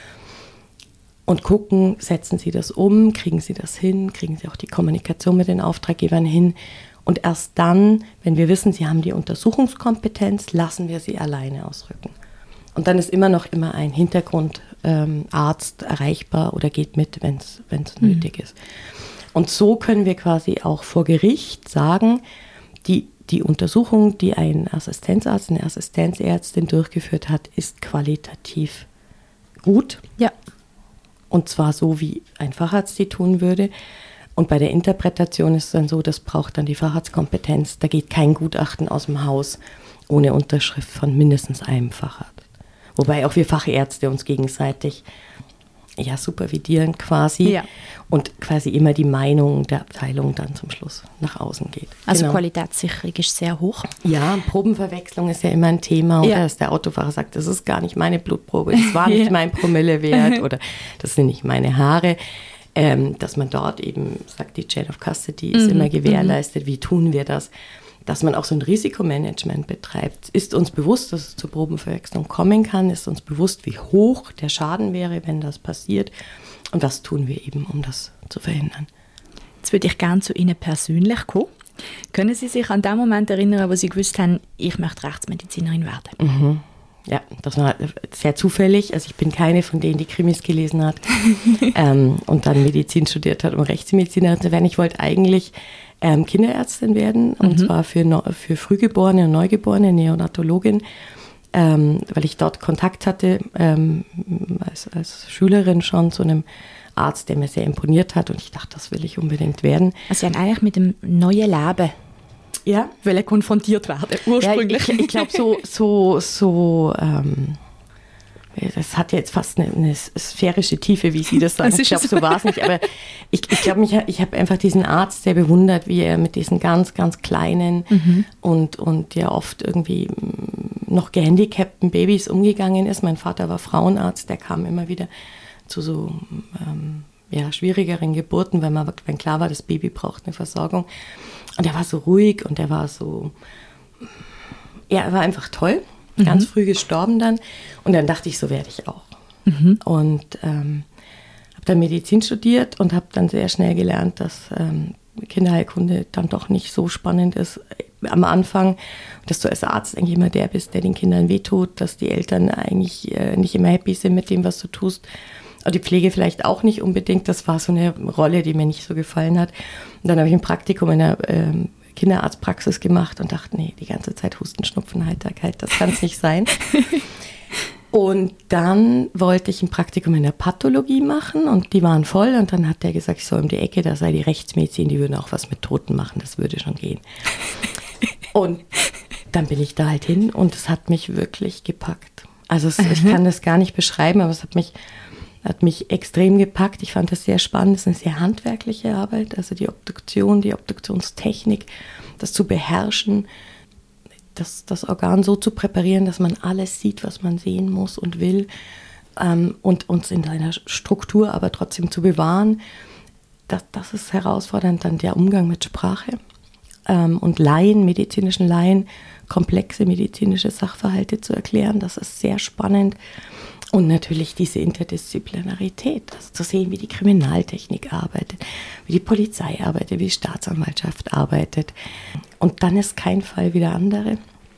Und gucken, setzen sie das um, kriegen sie das hin, kriegen sie auch die Kommunikation mit den Auftraggebern hin. Und erst dann, wenn wir wissen, sie haben die Untersuchungskompetenz, lassen wir sie alleine ausrücken. Und dann ist immer noch immer ein Hintergrundarzt ähm, erreichbar oder geht mit, wenn es mhm. nötig ist. Und so können wir quasi auch vor Gericht sagen, die, die Untersuchung, die ein Assistenzarzt, eine Assistenzärztin durchgeführt hat, ist qualitativ gut. Ja. Und zwar so, wie ein Facharzt die tun würde. Und bei der Interpretation ist es dann so, das braucht dann die Facharztkompetenz. Da geht kein Gutachten aus dem Haus ohne Unterschrift von mindestens einem Facharzt. Wobei auch wir Fachärzte uns gegenseitig ja, supervidieren quasi ja. und quasi immer die Meinung der Abteilung dann zum Schluss nach außen geht. Also genau. Qualitätssicherung ist sehr hoch. Ja, Probenverwechslung ist ja immer ein Thema. Oder ja. dass der Autofahrer sagt, das ist gar nicht meine Blutprobe, das war nicht ja. mein Promillewert oder das sind nicht meine Haare. Ähm, dass man dort eben sagt, die Chain of Custody ist mhm. immer gewährleistet. Wie tun wir das? Dass man auch so ein Risikomanagement betreibt. Ist uns bewusst, dass es zur Probenverwechslung kommen kann? Ist uns bewusst, wie hoch der Schaden wäre, wenn das passiert? Und was tun wir eben, um das zu verhindern? Jetzt würde ich gerne zu Ihnen persönlich kommen. Können Sie sich an den Moment erinnern, wo Sie gewusst haben, ich möchte Rechtsmedizinerin werden? Mhm. Ja, das war sehr zufällig. Also ich bin keine von denen, die Krimis gelesen hat ähm, und dann Medizin studiert hat, um Rechtsmedizinerin zu werden. Ich wollte eigentlich ähm, Kinderärztin werden, und mhm. zwar für, für Frühgeborene und Neugeborene, Neonatologin, ähm, weil ich dort Kontakt hatte ähm, als, als Schülerin schon zu einem Arzt, der mir sehr imponiert hat, und ich dachte, das will ich unbedingt werden. Also Sie haben eigentlich mit dem neuen Leben ja. weil konfrontiert werden, ursprünglich. Ja, ich ich glaube, so, so, so ähm, das hat jetzt fast eine, eine sphärische Tiefe, wie Sie das sagen. Das ich glaube, so war es nicht. Aber ich, ich glaube, ich, ich habe einfach diesen Arzt sehr bewundert, wie er mit diesen ganz, ganz kleinen mhm. und, und ja oft irgendwie noch gehandicapten Babys umgegangen ist. Mein Vater war Frauenarzt, der kam immer wieder zu so ähm, ja, schwierigeren Geburten, weil man, wenn klar war, das Baby braucht eine Versorgung. Und er war so ruhig und er war so, ja, er war einfach toll, mhm. ganz früh gestorben dann. Und dann dachte ich, so werde ich auch. Mhm. Und ähm, habe dann Medizin studiert und habe dann sehr schnell gelernt, dass ähm, Kinderheilkunde dann doch nicht so spannend ist am Anfang, dass du als Arzt eigentlich immer der bist, der den Kindern wehtut, dass die Eltern eigentlich äh, nicht immer happy sind mit dem, was du tust. Und die Pflege vielleicht auch nicht unbedingt. Das war so eine Rolle, die mir nicht so gefallen hat. Und dann habe ich ein Praktikum in einer ähm, Kinderarztpraxis gemacht und dachte, nee, die ganze Zeit Husten, Schnupfen, Heiterkeit, das kann es nicht sein. Und dann wollte ich ein Praktikum in der Pathologie machen und die waren voll. Und dann hat der gesagt, ich soll um die Ecke, da sei die Rechtsmedizin, die würden auch was mit Toten machen, das würde schon gehen. Und dann bin ich da halt hin und es hat mich wirklich gepackt. Also es, ich kann das gar nicht beschreiben, aber es hat mich, hat mich extrem gepackt. Ich fand das sehr spannend. Es ist eine sehr handwerkliche Arbeit, also die Obduktion, die Obduktionstechnik, das zu beherrschen, das, das Organ so zu präparieren, dass man alles sieht, was man sehen muss und will, ähm, und uns in einer Struktur aber trotzdem zu bewahren. Das, das ist herausfordernd. Dann der Umgang mit Sprache ähm, und Laien, medizinischen Laien, komplexe medizinische Sachverhalte zu erklären. Das ist sehr spannend. Und natürlich diese Interdisziplinarität, also zu sehen, wie die Kriminaltechnik arbeitet, wie die Polizei arbeitet, wie die Staatsanwaltschaft arbeitet. Und dann ist kein Fall wie der andere.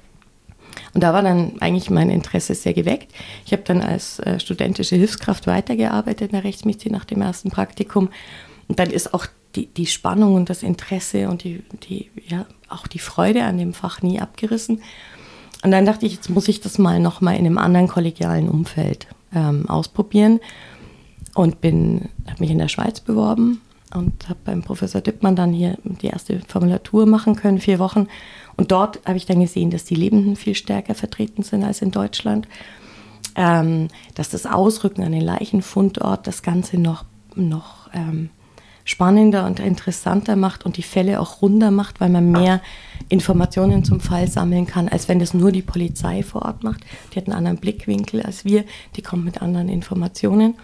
Und da war dann eigentlich mein Interesse sehr geweckt. Ich habe dann als äh, studentische Hilfskraft weitergearbeitet in der Rechtsmedizin nach dem ersten Praktikum. Und dann ist auch die, die Spannung und das Interesse und die, die, ja, auch die Freude an dem Fach nie abgerissen. Und dann dachte ich, jetzt muss ich das mal nochmal in einem anderen kollegialen Umfeld ähm, ausprobieren. Und bin, habe mich in der Schweiz beworben und habe beim Professor Dippmann dann hier die erste Formulatur machen können, vier Wochen. Und dort habe ich dann gesehen, dass die Lebenden viel stärker vertreten sind als in Deutschland. Ähm, dass das Ausrücken an den Leichenfundort das Ganze noch, noch ähm, spannender und interessanter macht und die Fälle auch runder macht, weil man mehr Informationen zum Fall sammeln kann, als wenn das nur die Polizei vor Ort macht. Die hat einen anderen Blickwinkel als wir, die kommt mit anderen Informationen.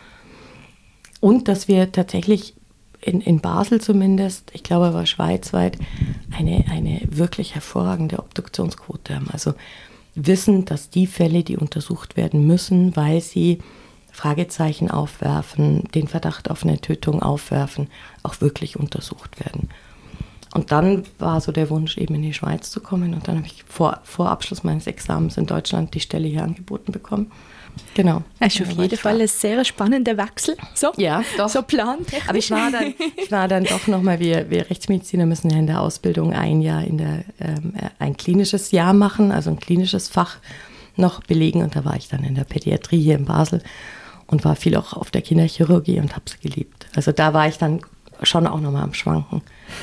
Und dass wir tatsächlich in, in Basel zumindest, ich glaube aber schweizweit, eine, eine wirklich hervorragende Obduktionsquote haben. Also wissen, dass die Fälle, die untersucht werden müssen, weil sie Fragezeichen aufwerfen, den Verdacht auf eine Tötung aufwerfen, auch wirklich untersucht werden. Und dann war so der Wunsch, eben in die Schweiz zu kommen. Und dann habe ich vor, vor Abschluss meines Examens in Deutschland die Stelle hier angeboten bekommen. Genau. Das ist auf jeden Fall ein sehr spannender Wechsel. So, ja, doch. So plant. Aber ich war dann, ich war dann doch nochmal, wir, wir Rechtsmediziner müssen ja in der Ausbildung ein Jahr in der, ähm, ein klinisches Jahr machen, also ein klinisches Fach noch belegen. Und da war ich dann in der Pädiatrie hier in Basel und war viel auch auf der Kinderchirurgie und habe es geliebt. Also da war ich dann schon auch nochmal am Schwanken,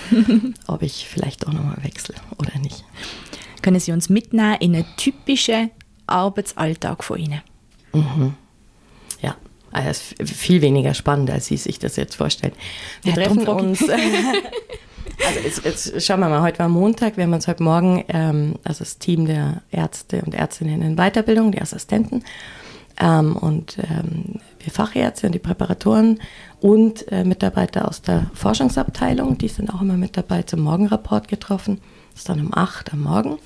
ob ich vielleicht auch nochmal wechsle oder nicht. Können Sie uns mitnehmen in einen typischen Arbeitsalltag von Ihnen? Mhm. Ja, also es ist viel weniger spannend, als Sie sich das jetzt vorstellen. Wir ja, treffen uns, also jetzt, jetzt schauen wir mal, heute war Montag, wir haben uns heute Morgen, ähm, also das Team der Ärzte und Ärztinnen in Weiterbildung, die Assistenten, Ähm, und ähm, wir Fachärzte und die Präparatoren und äh, Mitarbeiter aus der Forschungsabteilung, die sind auch immer mit dabei zum Morgenrapport getroffen. Das ist dann um acht am Morgen.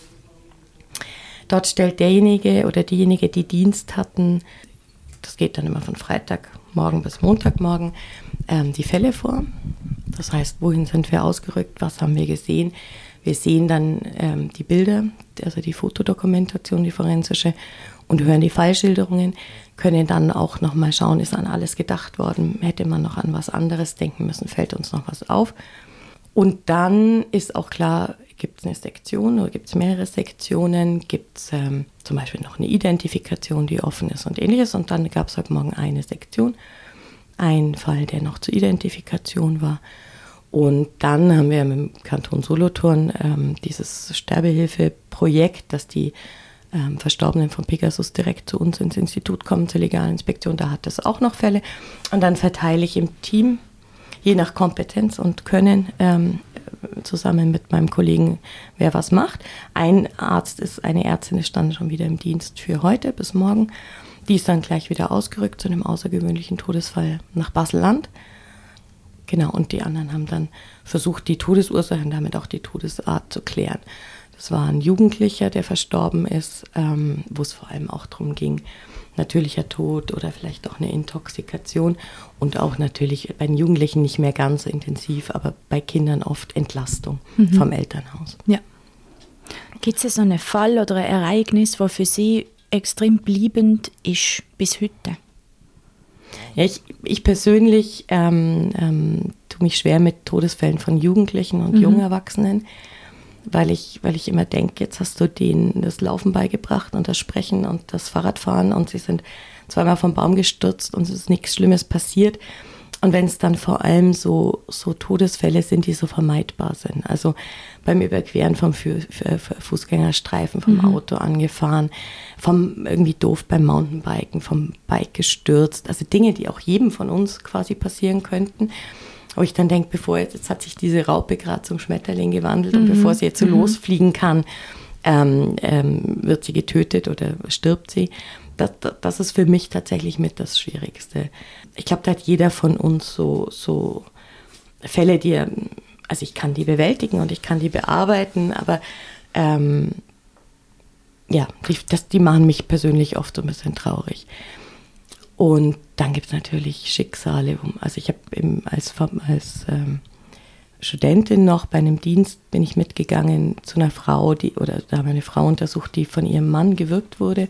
Dort stellt derjenige oder diejenige, die Dienst hatten, das geht dann immer von Freitagmorgen bis Montagmorgen, ähm, die Fälle vor. Das heißt, wohin sind wir ausgerückt, was haben wir gesehen. Wir sehen dann ähm, die Bilder, also die Fotodokumentation, die forensische, und hören die Fallschilderungen, können dann auch nochmal schauen, ist an alles gedacht worden, hätte man noch an was anderes denken müssen, fällt uns noch was auf. Und dann ist auch klar, gibt es eine Sektion oder gibt es mehrere Sektionen, gibt es ähm, zum Beispiel noch eine Identifikation, die offen ist und ähnliches. Und dann gab es heute Morgen eine Sektion, ein Fall, der noch zur Identifikation war. Und dann haben wir mit dem Kanton Solothurn ähm, dieses Sterbehilfeprojekt, dass die ähm, Verstorbenen von Pegasus direkt zu uns ins Institut kommen, zur Legalinspektion. Da hat es auch noch Fälle. Und dann verteile ich im Team, je nach Kompetenz und Können, ähm, zusammen mit meinem Kollegen, wer was macht. Ein Arzt ist, eine Ärztin ist dann schon wieder im Dienst für heute bis morgen. Die ist dann gleich wieder ausgerückt zu einem außergewöhnlichen Todesfall nach Basel-Land. Genau, und die anderen haben dann versucht, die Todesursache und damit auch die Todesart zu klären. Das war ein Jugendlicher, der verstorben ist, ähm, wo es vor allem auch darum ging, natürlicher Tod oder vielleicht auch eine Intoxikation und auch natürlich bei den Jugendlichen nicht mehr ganz so intensiv, aber bei Kindern oft Entlastung mhm. vom Elternhaus. Ja. Gibt es so einen Fall oder ein Ereignis, das für Sie extrem bleibend ist bis heute? Ja, ich, ich persönlich ähm, ähm, tue mich schwer mit Todesfällen von Jugendlichen und mhm. jungen Erwachsenen, weil ich, weil ich immer denke, jetzt hast du denen das Laufen beigebracht und das Sprechen und das Fahrradfahren und sie sind zweimal vom Baum gestürzt und es ist nichts Schlimmes passiert. Und wenn es dann vor allem so, so Todesfälle sind, die so vermeidbar sind, also beim Überqueren vom Fu- Fußgängerstreifen, vom mhm. Auto angefahren, vom irgendwie doof beim Mountainbiken, vom Bike gestürzt, also Dinge, die auch jedem von uns quasi passieren könnten. Wo ich dann denke, bevor jetzt, jetzt hat sich diese Raupe gerade zum Schmetterling gewandelt mhm. und bevor sie jetzt so mhm. losfliegen kann, ähm, ähm, wird sie getötet oder stirbt sie. Das, das ist für mich tatsächlich mit das Schwierigste. Ich glaube, da hat jeder von uns so, so Fälle, die er, also ich kann die bewältigen und ich kann die bearbeiten, aber ähm, ja, die, das, die machen mich persönlich oft so ein bisschen traurig. Und dann gibt es natürlich Schicksale. Also ich habe als, als ähm, Studentin noch bei einem Dienst bin ich mitgegangen zu einer Frau, die, oder da haben wir eine Frau untersucht, die von ihrem Mann gewürgt wurde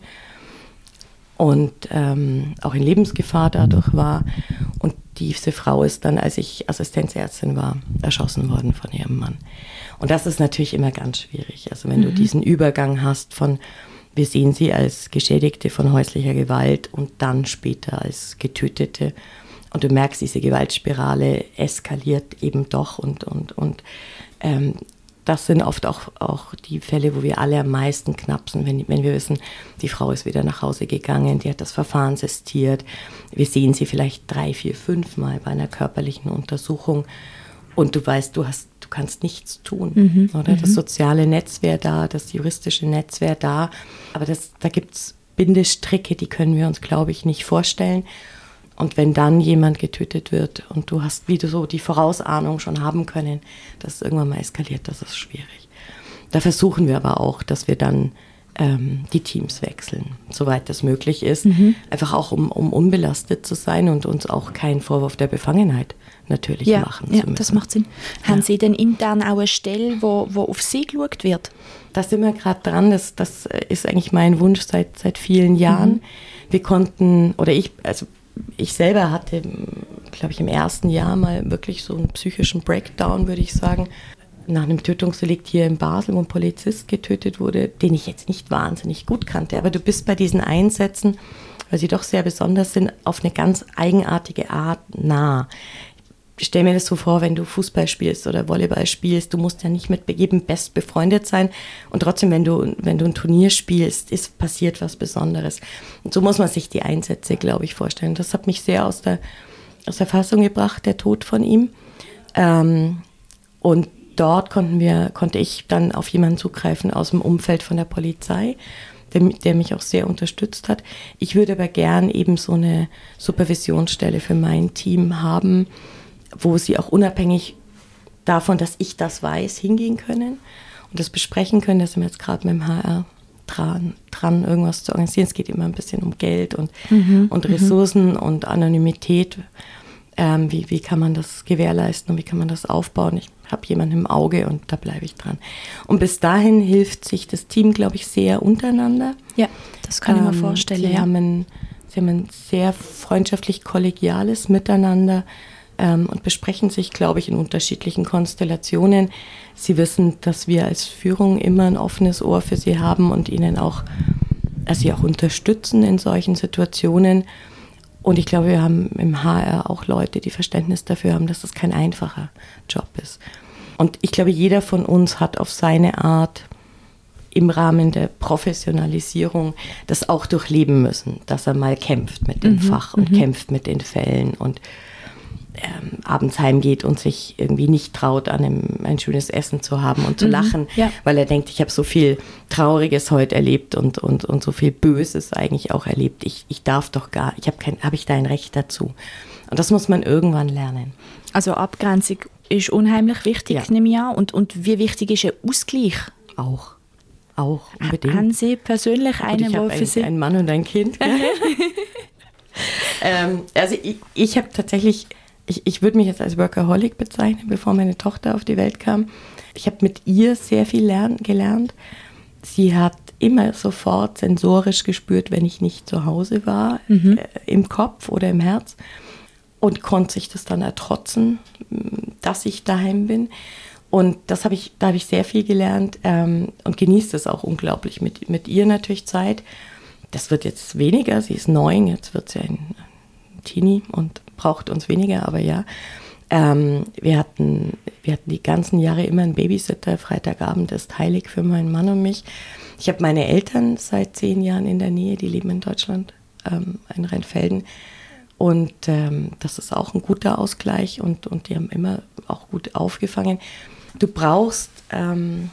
und ähm, auch in Lebensgefahr dadurch war. Und diese Frau ist dann, als ich Assistenzärztin war, erschossen worden von ihrem Mann. Und das ist natürlich immer ganz schwierig. Also wenn mhm. du diesen Übergang hast von, wir sehen sie als Geschädigte von häuslicher Gewalt und dann später als Getötete. Und du merkst, diese Gewaltspirale eskaliert eben doch. Und, und, und ähm, das sind oft auch, auch die Fälle, wo wir alle am meisten knapsen, wenn, wenn wir wissen, die Frau ist wieder nach Hause gegangen, die hat das Verfahren sistiert. Wir sehen sie vielleicht drei, vier, fünf Mal bei einer körperlichen Untersuchung. Und du weißt, du hast, du kannst nichts tun. Mhm, oder? Das soziale Netz wäre da, das juristische Netz wäre da. Aber das, da gibt es Bindestricke, die können wir uns, glaube ich, nicht vorstellen. Und wenn dann jemand getötet wird und du hast wieder so die Vorausahnung schon haben können, dass es irgendwann mal eskaliert, das ist schwierig. Da versuchen wir aber auch, dass wir dann ähm, die Teams wechseln, soweit das möglich ist. Mhm. Einfach auch, um, um unbelastet zu sein und uns auch keinen Vorwurf der Befangenheit natürlich ja, machen ja, zu müssen. Das macht Sinn. Ja. Haben Sie denn intern auch eine Stelle, wo, wo auf Sie geschaut wird? Da sind wir gerade dran. Das, das ist eigentlich mein Wunsch seit, seit vielen Jahren. Mhm. Wir konnten, oder ich, also ich selber hatte, glaube ich, im ersten Jahr mal wirklich so einen psychischen Breakdown, würde ich sagen. Nach einem Tötungsdelikt hier in Basel, wo ein Polizist getötet wurde, den ich jetzt nicht wahnsinnig gut kannte. Aber du bist bei diesen Einsätzen, weil sie doch sehr besonders sind, auf eine ganz eigenartige Art nah. Ich stelle mir das so vor, wenn du Fußball spielst oder Volleyball spielst, du musst ja nicht mit jedem best befreundet sein und trotzdem, wenn du, wenn du ein Turnier spielst, ist passiert was Besonderes. Und so muss man sich die Einsätze, glaube ich, vorstellen. Das hat mich sehr aus der, aus der Fassung gebracht, der Tod von ihm. Ähm, und dort konnten wir, konnte ich dann auf jemanden zugreifen aus dem Umfeld von der Polizei, der, der mich auch sehr unterstützt hat. Ich würde aber gern eben so eine Supervisionsstelle für mein Team haben, wo sie auch unabhängig davon, dass ich das weiß, hingehen können und das besprechen können. Da sind wir jetzt gerade mit dem H R dran, dran, irgendwas zu organisieren. Es geht immer ein bisschen um Geld und, mhm, und Ressourcen mhm. und Anonymität. Ähm, wie, wie kann man das gewährleisten und wie kann man das aufbauen? Ich habe jemanden im Auge und da bleibe ich dran. Und bis dahin hilft sich das Team, glaube ich, sehr untereinander. Ja, das kann ähm, ich mir vorstellen. Sie, ja. haben ein, sie haben ein sehr freundschaftlich-kollegiales Miteinander ähm, und besprechen sich, glaube ich, in unterschiedlichen Konstellationen. Sie wissen, dass wir als Führung immer ein offenes Ohr für sie haben und ihnen auch, also sie auch unterstützen in solchen Situationen. Und ich glaube, wir haben im H R auch Leute, die Verständnis dafür haben, dass das kein einfacher Job ist. Und ich glaube, jeder von uns hat auf seine Art im Rahmen der Professionalisierung das auch durchleben müssen, dass er mal kämpft mit dem mhm, Fach und mhm. kämpft mit den Fällen und ähm, abends heimgeht und sich irgendwie nicht traut, an einem, ein schönes Essen zu haben und zu mhm, lachen, ja. weil er denkt, ich habe so viel Trauriges heute erlebt und, und, und so viel Böses eigentlich auch erlebt. Ich, ich darf doch gar, ich habe kein, habe ich da ein Recht dazu? Und das muss man irgendwann lernen. Also Abgrenzung ist unheimlich wichtig, ja. nehme ich an. Und, und wie wichtig ist ein Ausgleich? Auch. auch unbedingt. Haben Sie persönlich einen, wo für Sie... einen Mann und ein Kind. ähm, also ich, ich habe tatsächlich, ich, ich würde mich jetzt als Workaholic bezeichnen, bevor meine Tochter auf die Welt kam. Ich habe mit ihr sehr viel lern, gelernt. Sie hat immer sofort sensorisch gespürt, wenn ich nicht zu Hause war, mhm. äh, im Kopf oder im Herz, und konnte sich das dann ertrotzen, dass ich daheim bin. Und das habe ich, da habe ich sehr viel gelernt ähm, und genieße das auch unglaublich mit, mit ihr natürlich Zeit. Das wird jetzt weniger, sie ist neun, jetzt wird sie ein Teenie und braucht uns weniger, aber ja. Ähm, wir hatten, wir hatten die ganzen Jahre immer einen Babysitter. Freitagabend ist heilig für meinen Mann und mich. Ich habe meine Eltern seit zehn Jahren in der Nähe, die leben in Deutschland, ähm, in Rheinfelden. Und ähm, das ist auch ein guter Ausgleich und, und die haben immer auch gut aufgefangen. Du brauchst ähm,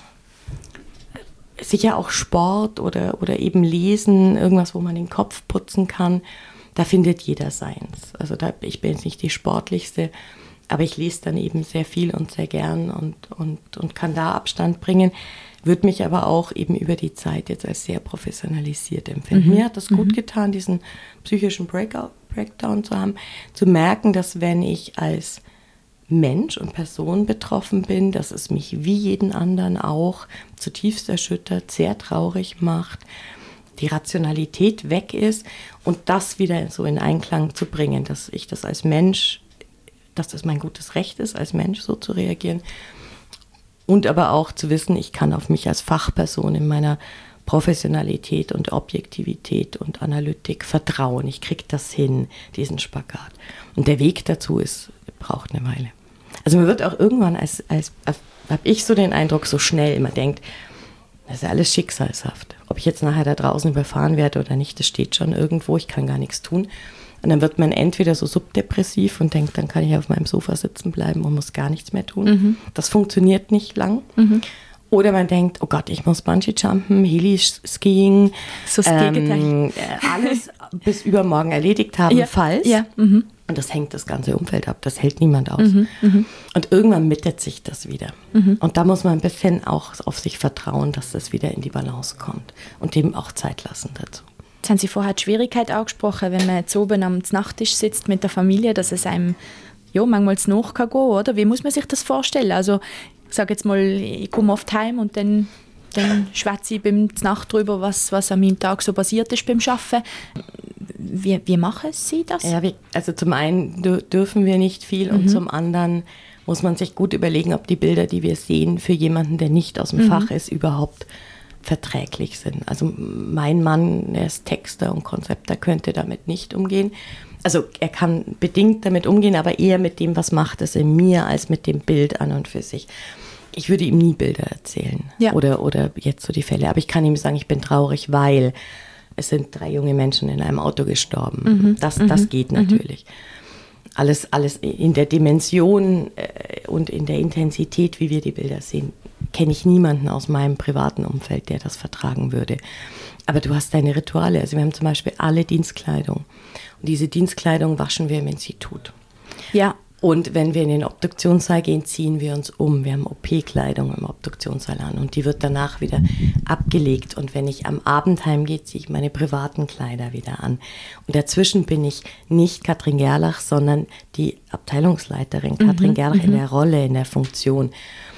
sicher auch Sport oder, oder eben Lesen, irgendwas, wo man den Kopf putzen kann. Da findet jeder seins. Also da, ich bin jetzt nicht die Sportlichste, aber ich lese dann eben sehr viel und sehr gern und, und, und kann da Abstand bringen. Würde mich aber auch eben über die Zeit jetzt als sehr professionalisiert empfinden. Mhm. Mir hat das gut getan, diesen psychischen Breakout, Breakdown zu haben, zu merken, dass wenn ich als Mensch und Person betroffen bin, dass es mich wie jeden anderen auch zutiefst erschüttert, sehr traurig macht, die Rationalität weg ist und das wieder so in Einklang zu bringen, dass ich das als Mensch, dass das mein gutes Recht ist, als Mensch so zu reagieren und aber auch zu wissen, ich kann auf mich als Fachperson in meiner Professionalität und Objektivität und Analytik vertrauen. Ich kriege das hin, diesen Spagat. Und der Weg dazu ist, braucht eine Weile. Also man wird auch irgendwann, als, als habe ich so den Eindruck, so schnell immer denkt, das ist ja alles schicksalshaft. Ob ich jetzt nachher da draußen überfahren werde oder nicht, das steht schon irgendwo, ich kann gar nichts tun. Und dann wird man entweder so subdepressiv und denkt, dann kann ich auf meinem Sofa sitzen bleiben und muss gar nichts mehr tun. Mhm. Das funktioniert nicht lang. Mhm. Oder man denkt, oh Gott, ich muss Bungee-Jumpen, Heli-Skiing, so das ähm, Gegenteil. alles bis übermorgen erledigt haben, ja. falls. Ja. Mhm. Und das hängt das ganze Umfeld ab, das hält niemand aus. Mhm. Mhm. Und irgendwann mittet sich das wieder. Mhm. Und da muss man ein bisschen auch auf sich vertrauen, dass das wieder in die Balance kommt und dem auch Zeit lassen dazu. Jetzt haben Sie vorher die Schwierigkeit angesprochen, wenn man jetzt oben am Nachttisch sitzt mit der Familie, dass es einem ja, manchmal zu Nacht kann gehen, oder? Wie muss man sich das vorstellen? Also ich sage jetzt mal, ich komme oft heim und dann, dann schwätze ich beim Nacht drüber, was, was an meinem Tag so passiert ist beim Arbeiten. Wie, wie machen Sie das? Ja, wir, also zum einen dürfen wir nicht viel mhm. und zum anderen muss man sich gut überlegen, ob die Bilder, die wir sehen, für jemanden, der nicht aus dem mhm. Fach ist, überhaupt verträglich sind. Also mein Mann, der ist Texter und Konzepter, könnte damit nicht umgehen. Also er kann bedingt damit umgehen, aber eher mit dem, was macht es in mir, als mit dem Bild an und für sich. Ich würde ihm nie Bilder erzählen ja. oder, oder jetzt so die Fälle, aber ich kann ihm sagen, ich bin traurig, weil es sind drei junge Menschen in einem Auto gestorben. Mhm. Das, das mhm. geht natürlich. Mhm. Alles, alles in der Dimension äh, und in der Intensität, wie wir die Bilder sehen, kenne ich niemanden aus meinem privaten Umfeld, der das vertragen würde. Aber du hast deine Rituale. Also wir haben zum Beispiel alle Dienstkleidung. Und diese Dienstkleidung waschen wir im Institut. Ja. Und wenn wir in den Obduktionssaal gehen, ziehen wir uns um. Wir haben O P-Kleidung im Obduktionssaal an und die wird danach wieder abgelegt. Und wenn ich am Abend heimgehe, ziehe ich meine privaten Kleider wieder an. Und dazwischen bin ich nicht Katrin Gerlach, sondern die Abteilungsleiterin Katrin mhm, Gerlach in der Rolle, in der Funktion.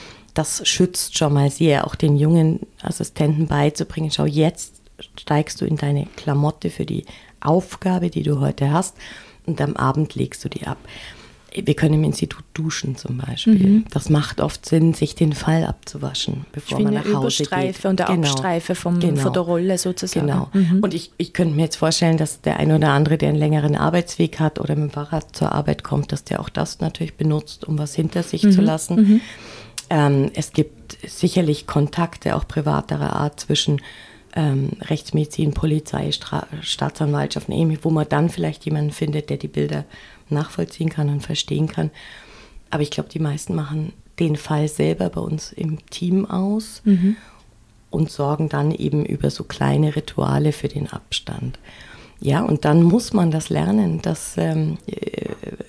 Das schützt schon mal sehr, auch den jungen Assistenten beizubringen. Schau, jetzt steigst du in deine Klamotte für die Aufgabe, die du heute hast, und am Abend legst du die ab. Wir können im Institut duschen zum Beispiel. Mhm. Das macht oft Sinn, sich den Fall abzuwaschen, bevor man nach Hause geht. Überstreife und der genau. Abstreife vom, genau. von der Rolle sozusagen. Genau. Mhm. Und ich, ich könnte mir jetzt vorstellen, dass der eine oder andere, der einen längeren Arbeitsweg hat oder mit dem Fahrrad zur Arbeit kommt, dass der auch das natürlich benutzt, um was hinter sich mhm. zu lassen. Mhm. Ähm, es gibt sicherlich Kontakte, auch privaterer Art, zwischen ähm, Rechtsmedizin, Polizei, Stra- Staatsanwaltschaft, wo man dann vielleicht jemanden findet, der die Bilder nachvollziehen kann und verstehen kann. Aber ich glaube, die meisten machen den Fall selber bei uns im Team aus mhm. und sorgen dann eben über so kleine Rituale für den Abstand. Ja, und dann muss man das lernen, dass ähm,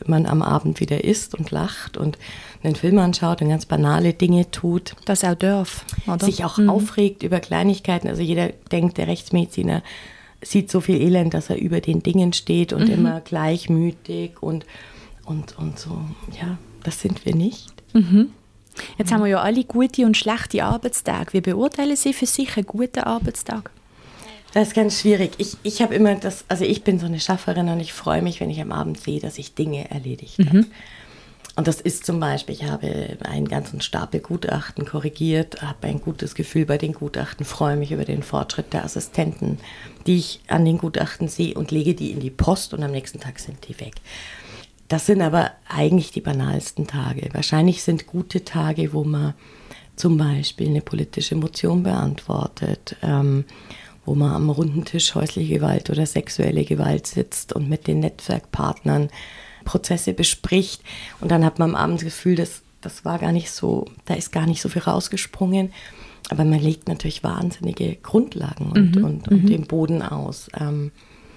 man am Abend wieder isst und lacht und einen Film anschaut und ganz banale Dinge tut. Das auch darf, oder? Sich auch mhm. aufregt über Kleinigkeiten. Also jeder denkt, der Rechtsmediziner sieht so viel Elend, dass er über den Dingen steht und mhm. immer gleichmütig und, und, und so. Ja, das sind wir nicht. Mhm. Jetzt mhm. haben wir ja alle gute und schlechte Arbeitstage. Wie beurteilen Sie für sich einen guten Arbeitstag? Das ist ganz schwierig. Ich, ich habe immer das, also ich bin so eine Schafferin und ich freue mich, wenn ich am Abend sehe, dass ich Dinge erledigt habe. Mhm. Und das ist zum Beispiel, ich habe einen ganzen Stapel Gutachten korrigiert, habe ein gutes Gefühl bei den Gutachten, freue mich über den Fortschritt der Assistenten, die ich an den Gutachten sehe und lege die in die Post und am nächsten Tag sind die weg. Das sind aber eigentlich die banalsten Tage. Wahrscheinlich sind gute Tage, wo man zum Beispiel eine politische Motion beantwortet, ähm, wo man am runden Tisch häusliche Gewalt oder sexuelle Gewalt sitzt und mit den Netzwerkpartnern Prozesse bespricht. Und dann hat man am Abend das Gefühl, dass das war gar nicht so, da ist gar nicht so viel rausgesprungen. Aber man legt natürlich wahnsinnige Grundlagen und, mhm, und, und mhm. den Boden aus. Ähm,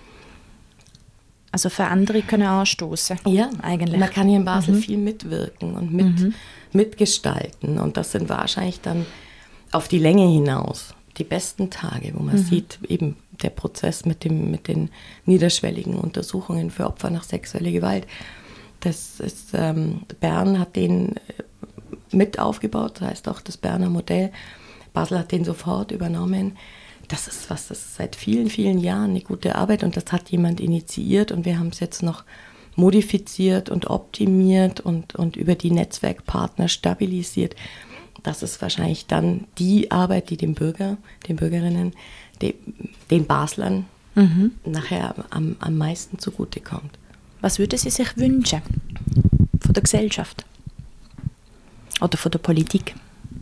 also für andere können anstoßen. Ja, eigentlich. Man kann hier in Basel mhm. viel mitwirken und mit, mhm. mitgestalten. Und das sind wahrscheinlich dann auf die Länge hinaus die besten Tage, wo man mhm. sieht, eben der Prozess mit, dem, mit den niederschwelligen Untersuchungen für Opfer nach sexueller Gewalt. Das ist, ähm, Bern hat den mit aufgebaut, das heißt auch das Berner Modell. Basel hat den sofort übernommen. Das ist was, das ist seit vielen, vielen Jahren eine gute Arbeit und das hat jemand initiiert und wir haben es jetzt noch modifiziert und optimiert und, und über die Netzwerkpartner stabilisiert. Das ist wahrscheinlich dann die Arbeit, die dem Bürger, den Bürgerinnen, de, den Baslern mhm. nachher am, am meisten zugutekommt. Was würden Sie sich wünschen von der Gesellschaft oder von der Politik?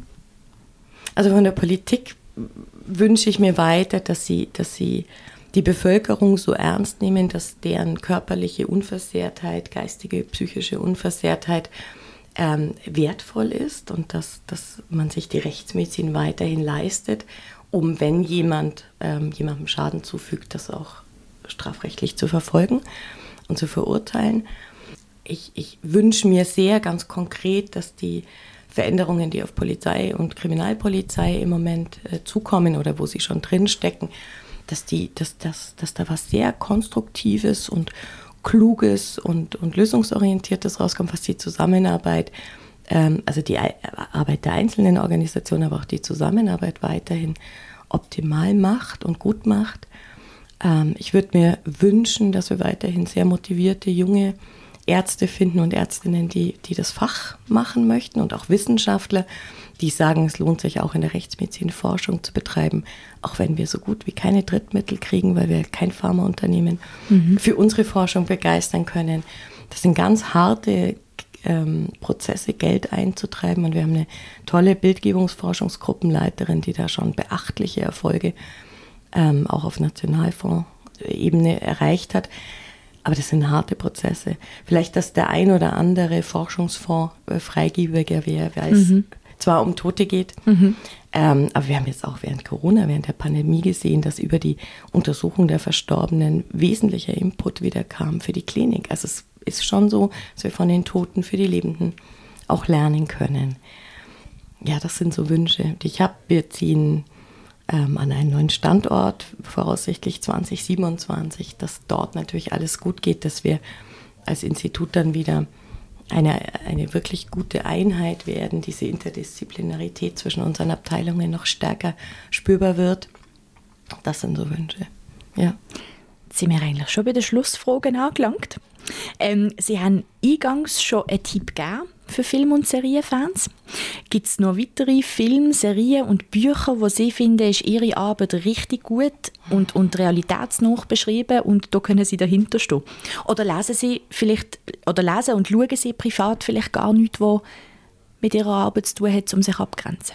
Also von der Politik wünsche ich mir weiter, dass sie, dass sie die Bevölkerung so ernst nehmen, dass deren körperliche Unversehrtheit, geistige, psychische Unversehrtheit ähm, wertvoll ist und dass, dass man sich die Rechtsmedizin weiterhin leistet, um, wenn jemand ähm, jemandem Schaden zufügt, das auch strafrechtlich zu verfolgen und zu verurteilen. Ich, ich wünsche mir sehr ganz konkret, dass die Veränderungen, die auf Polizei und Kriminalpolizei im Moment äh, zukommen oder wo sie schon drinstecken, dass, die, dass, dass, dass da was sehr Konstruktives und Kluges und, und Lösungsorientiertes rauskommt, was die Zusammenarbeit, ähm, also die Arbeit der einzelnen Organisationen, aber auch die Zusammenarbeit weiterhin optimal macht und gut macht. Ähm, ich würde mir wünschen, dass wir weiterhin sehr motivierte junge Ärzte finden und Ärztinnen, die, die das Fach machen möchten und auch Wissenschaftler, die sagen, es lohnt sich auch in der Rechtsmedizin Forschung zu betreiben, auch wenn wir so gut wie keine Drittmittel kriegen, weil wir kein Pharmaunternehmen mhm. für unsere Forschung begeistern können. Das sind ganz harte ähm, Prozesse, Geld einzutreiben und wir haben eine tolle Bildgebungsforschungsgruppenleiterin, die da schon beachtliche Erfolge ähm, auch auf Nationalfonds-Ebene erreicht hat. Aber das sind harte Prozesse. Vielleicht, dass der ein oder andere Forschungsfonds äh, freigebiger wäre, weil es mhm. zwar um Tote geht, mhm. ähm, aber wir haben jetzt auch während Corona, während der Pandemie gesehen, dass über die Untersuchung der Verstorbenen wesentlicher Input wieder kam für die Klinik. Also es ist schon so, dass wir von den Toten für die Lebenden auch lernen können. Ja, das sind so Wünsche, die ich habe. Wir ziehen an einen neuen Standort, voraussichtlich zwanzig siebenundzwanzig, dass dort natürlich alles gut geht, dass wir als Institut dann wieder eine, eine wirklich gute Einheit werden, diese Interdisziplinarität zwischen unseren Abteilungen noch stärker spürbar wird. Das sind so Wünsche, ja. Jetzt sind wir eigentlich schon bei den Schlussfragen angelangt. Ähm, Sie haben eingangs schon einen Tipp gegeben für Film- und Serienfans. Gibt es noch weitere Filme, Serien und Bücher, wo Sie finden, ist Ihre Arbeit richtig gut und, und realitätsnah beschrieben und da können Sie dahinter stehen? Oder lesen Sie vielleicht, oder lesen und schauen Sie privat vielleicht gar nichts, was mit Ihrer Arbeit zu tun hat, um sich abzugrenzen?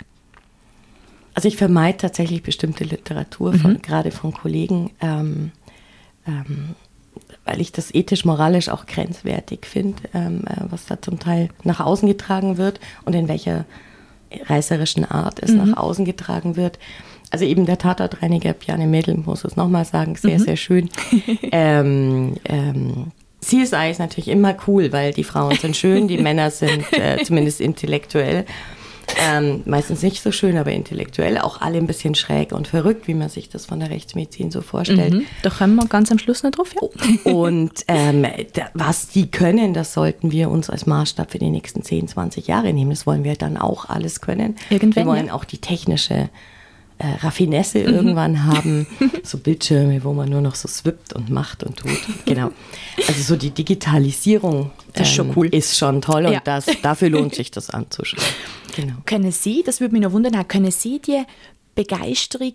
Also ich vermeide tatsächlich bestimmte Literatur, von, mhm. gerade von Kollegen, ähm, ähm, weil ich das ethisch-moralisch auch grenzwertig finde, ähm, was da zum Teil nach außen getragen wird und in welcher reißerischen Art es mhm. nach außen getragen wird. Also eben der Tatortreiniger Bjarne Mädel, muss es nochmal sagen, sehr, mhm. sehr schön. ähm, ähm, C S I ist natürlich immer cool, weil die Frauen sind schön, die Männer sind äh, zumindest intellektuell. Ähm, meistens nicht so schön, aber intellektuell. Auch alle ein bisschen schräg und verrückt, wie man sich das von der Rechtsmedizin so vorstellt. Mhm. Da kommen wir ganz am Schluss noch drauf. Ja. Und ähm, da, was die können, das sollten wir uns als Maßstab für die nächsten zehn, zwanzig Jahre nehmen. Das wollen wir dann auch alles können. Irgendwann, wir wollen ja. auch die technische äh, Raffinesse mhm. irgendwann haben. So Bildschirme, wo man nur noch so swippt und macht und tut. Genau. Also so die Digitalisierung das ist, ähm, schon cool. ist schon toll und ja. das, dafür lohnt sich das anzuschauen. Genau. Können Sie, das würde mich noch wundern, können Sie die Begeisterung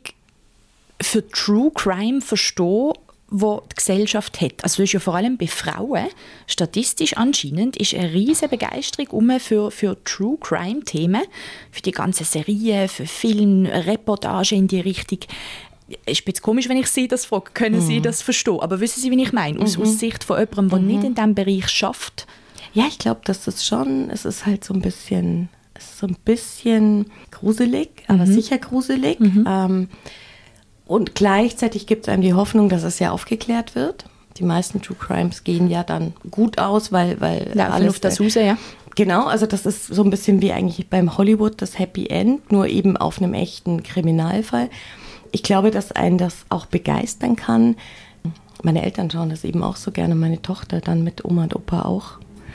für True Crime verstehen, die die Gesellschaft hat? Also das ist ja vor allem bei Frauen, statistisch anscheinend, ist eine riesige Begeisterung für, für True Crime Themen, für die ganzen Serien, für Filme, Reportagen in die Richtung. Es ist ein bisschen komisch, wenn ich Sie das frage, können mhm. Sie das verstehen? Aber wissen Sie, wie ich meine? Aus, mhm. aus Sicht von jemandem, der mhm. nicht in diesem Bereich schafft. Ja, ich glaube, das ist schon, es ist halt so ein bisschen... Es ist so ein bisschen gruselig, aber mhm. sicher gruselig. Mhm. Ähm, und gleichzeitig gibt es einem die Hoffnung, dass es ja aufgeklärt wird. Die meisten True Crimes gehen ja dann gut aus, weil, weil ja, alles auf das raus, ja. Genau, also das ist so ein bisschen wie eigentlich beim Hollywood das Happy End, nur eben auf einem echten Kriminalfall. Ich glaube, dass einen das auch begeistern kann. Meine Eltern schauen das eben auch so gerne, meine Tochter dann mit Oma und Opa auch.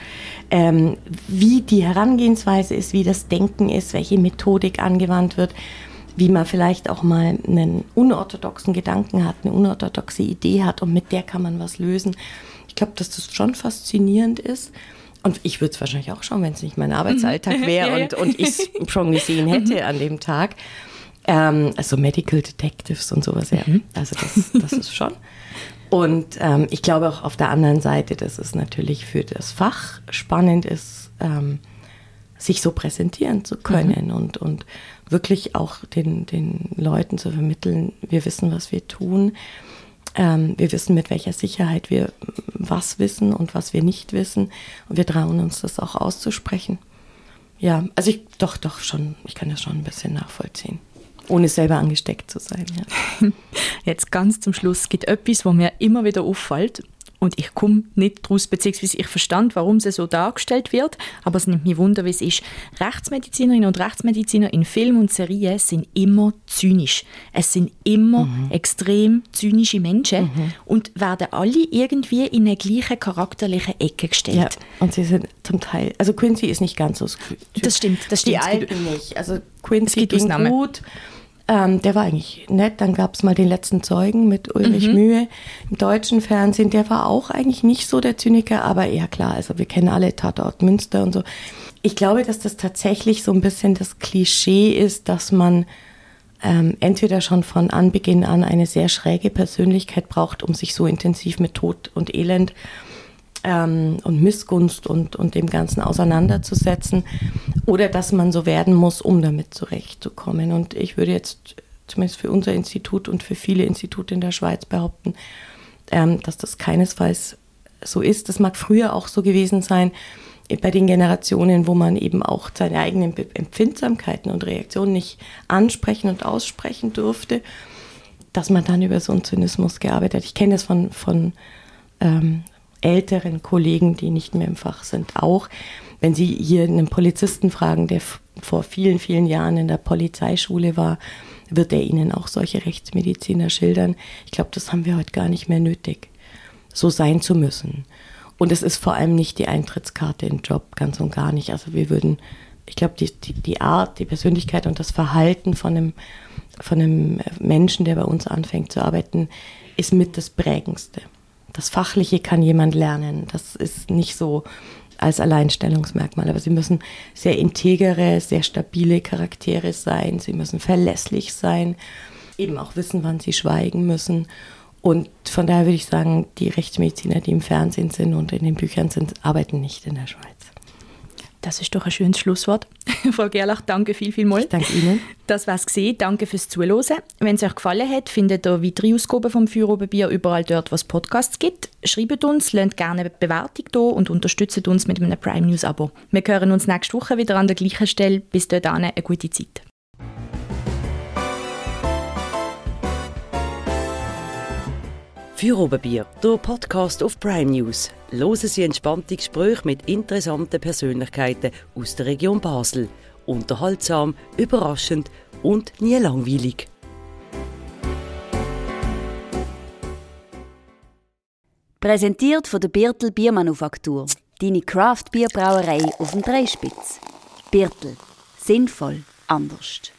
Ähm, wie die Herangehensweise ist, wie das Denken ist, welche Methodik angewandt wird, wie man vielleicht auch mal einen unorthodoxen Gedanken hat, eine unorthodoxe Idee hat und mit der kann man was lösen. Ich glaube, dass das schon faszinierend ist. Und ich würde es wahrscheinlich auch schauen, wenn es nicht mein Arbeitsalltag wäre ja, ja. und, und ich es schon gesehen hätte an dem Tag. Ähm, also Medical Detectives und sowas, ja. Mhm. Also das, das ist schon. Und ähm, ich glaube auch auf der anderen Seite, dass es natürlich für das Fach spannend ist, ähm, sich so präsentieren zu können mhm. und, und wirklich auch den, den Leuten zu vermitteln, wir wissen, was wir tun. Ähm, wir wissen, mit welcher Sicherheit wir was wissen und was wir nicht wissen. Und wir trauen uns, das auch auszusprechen. Ja, also ich doch, doch schon, ich kann das schon ein bisschen nachvollziehen. Ohne selber angesteckt zu sein. Ja. Jetzt ganz zum Schluss gibt es etwas, was mir immer wieder auffällt. Und ich komme nicht daraus, beziehungsweise ich verstand, warum es so dargestellt wird. Aber es nimmt mich Wunder, wie es ist. Rechtsmedizinerinnen und Rechtsmediziner in Film und Serien sind immer zynisch. Es sind immer mhm. extrem zynische Menschen mhm. und werden alle irgendwie in eine gleiche charakterliche Ecke gestellt. Ja, und sie sind zum Teil, also Quincy ist nicht ganz so typ. Das stimmt, das stimmt. Die Alten nicht. Also Quincy ging Ausnahme. gut. Ähm, der war eigentlich nett. Dann gab es mal den letzten Zeugen mit Ulrich mhm. Mühe im deutschen Fernsehen. Der war auch eigentlich nicht so der Zyniker, aber ja klar, also wir kennen alle Tatort Münster und so. Ich glaube, dass das tatsächlich so ein bisschen das Klischee ist, dass man ähm, entweder schon von Anbeginn an eine sehr schräge Persönlichkeit braucht, um sich so intensiv mit Tod und Elend ähm, und Missgunst und, und dem Ganzen auseinanderzusetzen, oder dass man so werden muss, um damit zurechtzukommen. Und ich würde jetzt zumindest für unser Institut und für viele Institute in der Schweiz behaupten, ähm, dass das keinesfalls so ist. Das mag früher auch so gewesen sein, bei den Generationen, wo man eben auch seine eigenen Empfindsamkeiten und Reaktionen nicht ansprechen und aussprechen durfte, dass man dann über so einen Zynismus gearbeitet hat. Ich kenne das von, von ähm, älteren Kollegen, die nicht mehr im Fach sind, auch. Wenn Sie hier einen Polizisten fragen, der f- vor vielen, vielen Jahren in der Polizeischule war, wird er Ihnen auch solche Rechtsmediziner schildern. Ich glaube, das haben wir heute gar nicht mehr nötig, so sein zu müssen. Und es ist vor allem nicht die Eintrittskarte in den Job, ganz und gar nicht. Also wir würden, ich glaube, die, die, die Art, die Persönlichkeit und das Verhalten von einem, von einem Menschen, der bei uns anfängt zu arbeiten, ist mit das Prägendste. Das Fachliche kann jemand lernen. Das ist nicht so als Alleinstellungsmerkmal. Aber sie müssen sehr integere, sehr stabile Charaktere sein. Sie müssen verlässlich sein. Eben auch wissen, wann sie schweigen müssen. Und von daher würde ich sagen, die Rechtsmediziner, die im Fernsehen sind und in den Büchern sind, arbeiten nicht in der Schweiz. Das ist doch ein schönes Schlusswort. Frau Gerlach, danke viel, viel mal. Ich danke Ihnen. Das war's gesehen. Danke fürs Zuhören. Wenn es euch gefallen hat, findet ihr weitere Ausgaben vom Feierabendbier überall dort, wo es Podcasts gibt. Schreibt uns, lasst gerne eine Bewertung da und unterstützt uns mit einem Prime News Abo. Wir hören uns nächste Woche wieder an der gleichen Stelle. Bis dahin eine gute Zeit. Feierabendbier, der Podcast auf Prime News. Hören Sie entspannte Gespräche mit interessanten Persönlichkeiten aus der Region Basel. Unterhaltsam, überraschend und nie langweilig. Präsentiert von der Birtel Biermanufaktur. Deine Craft-Bierbrauerei auf dem Dreispitz. Birtel. Sinnvoll. Anders.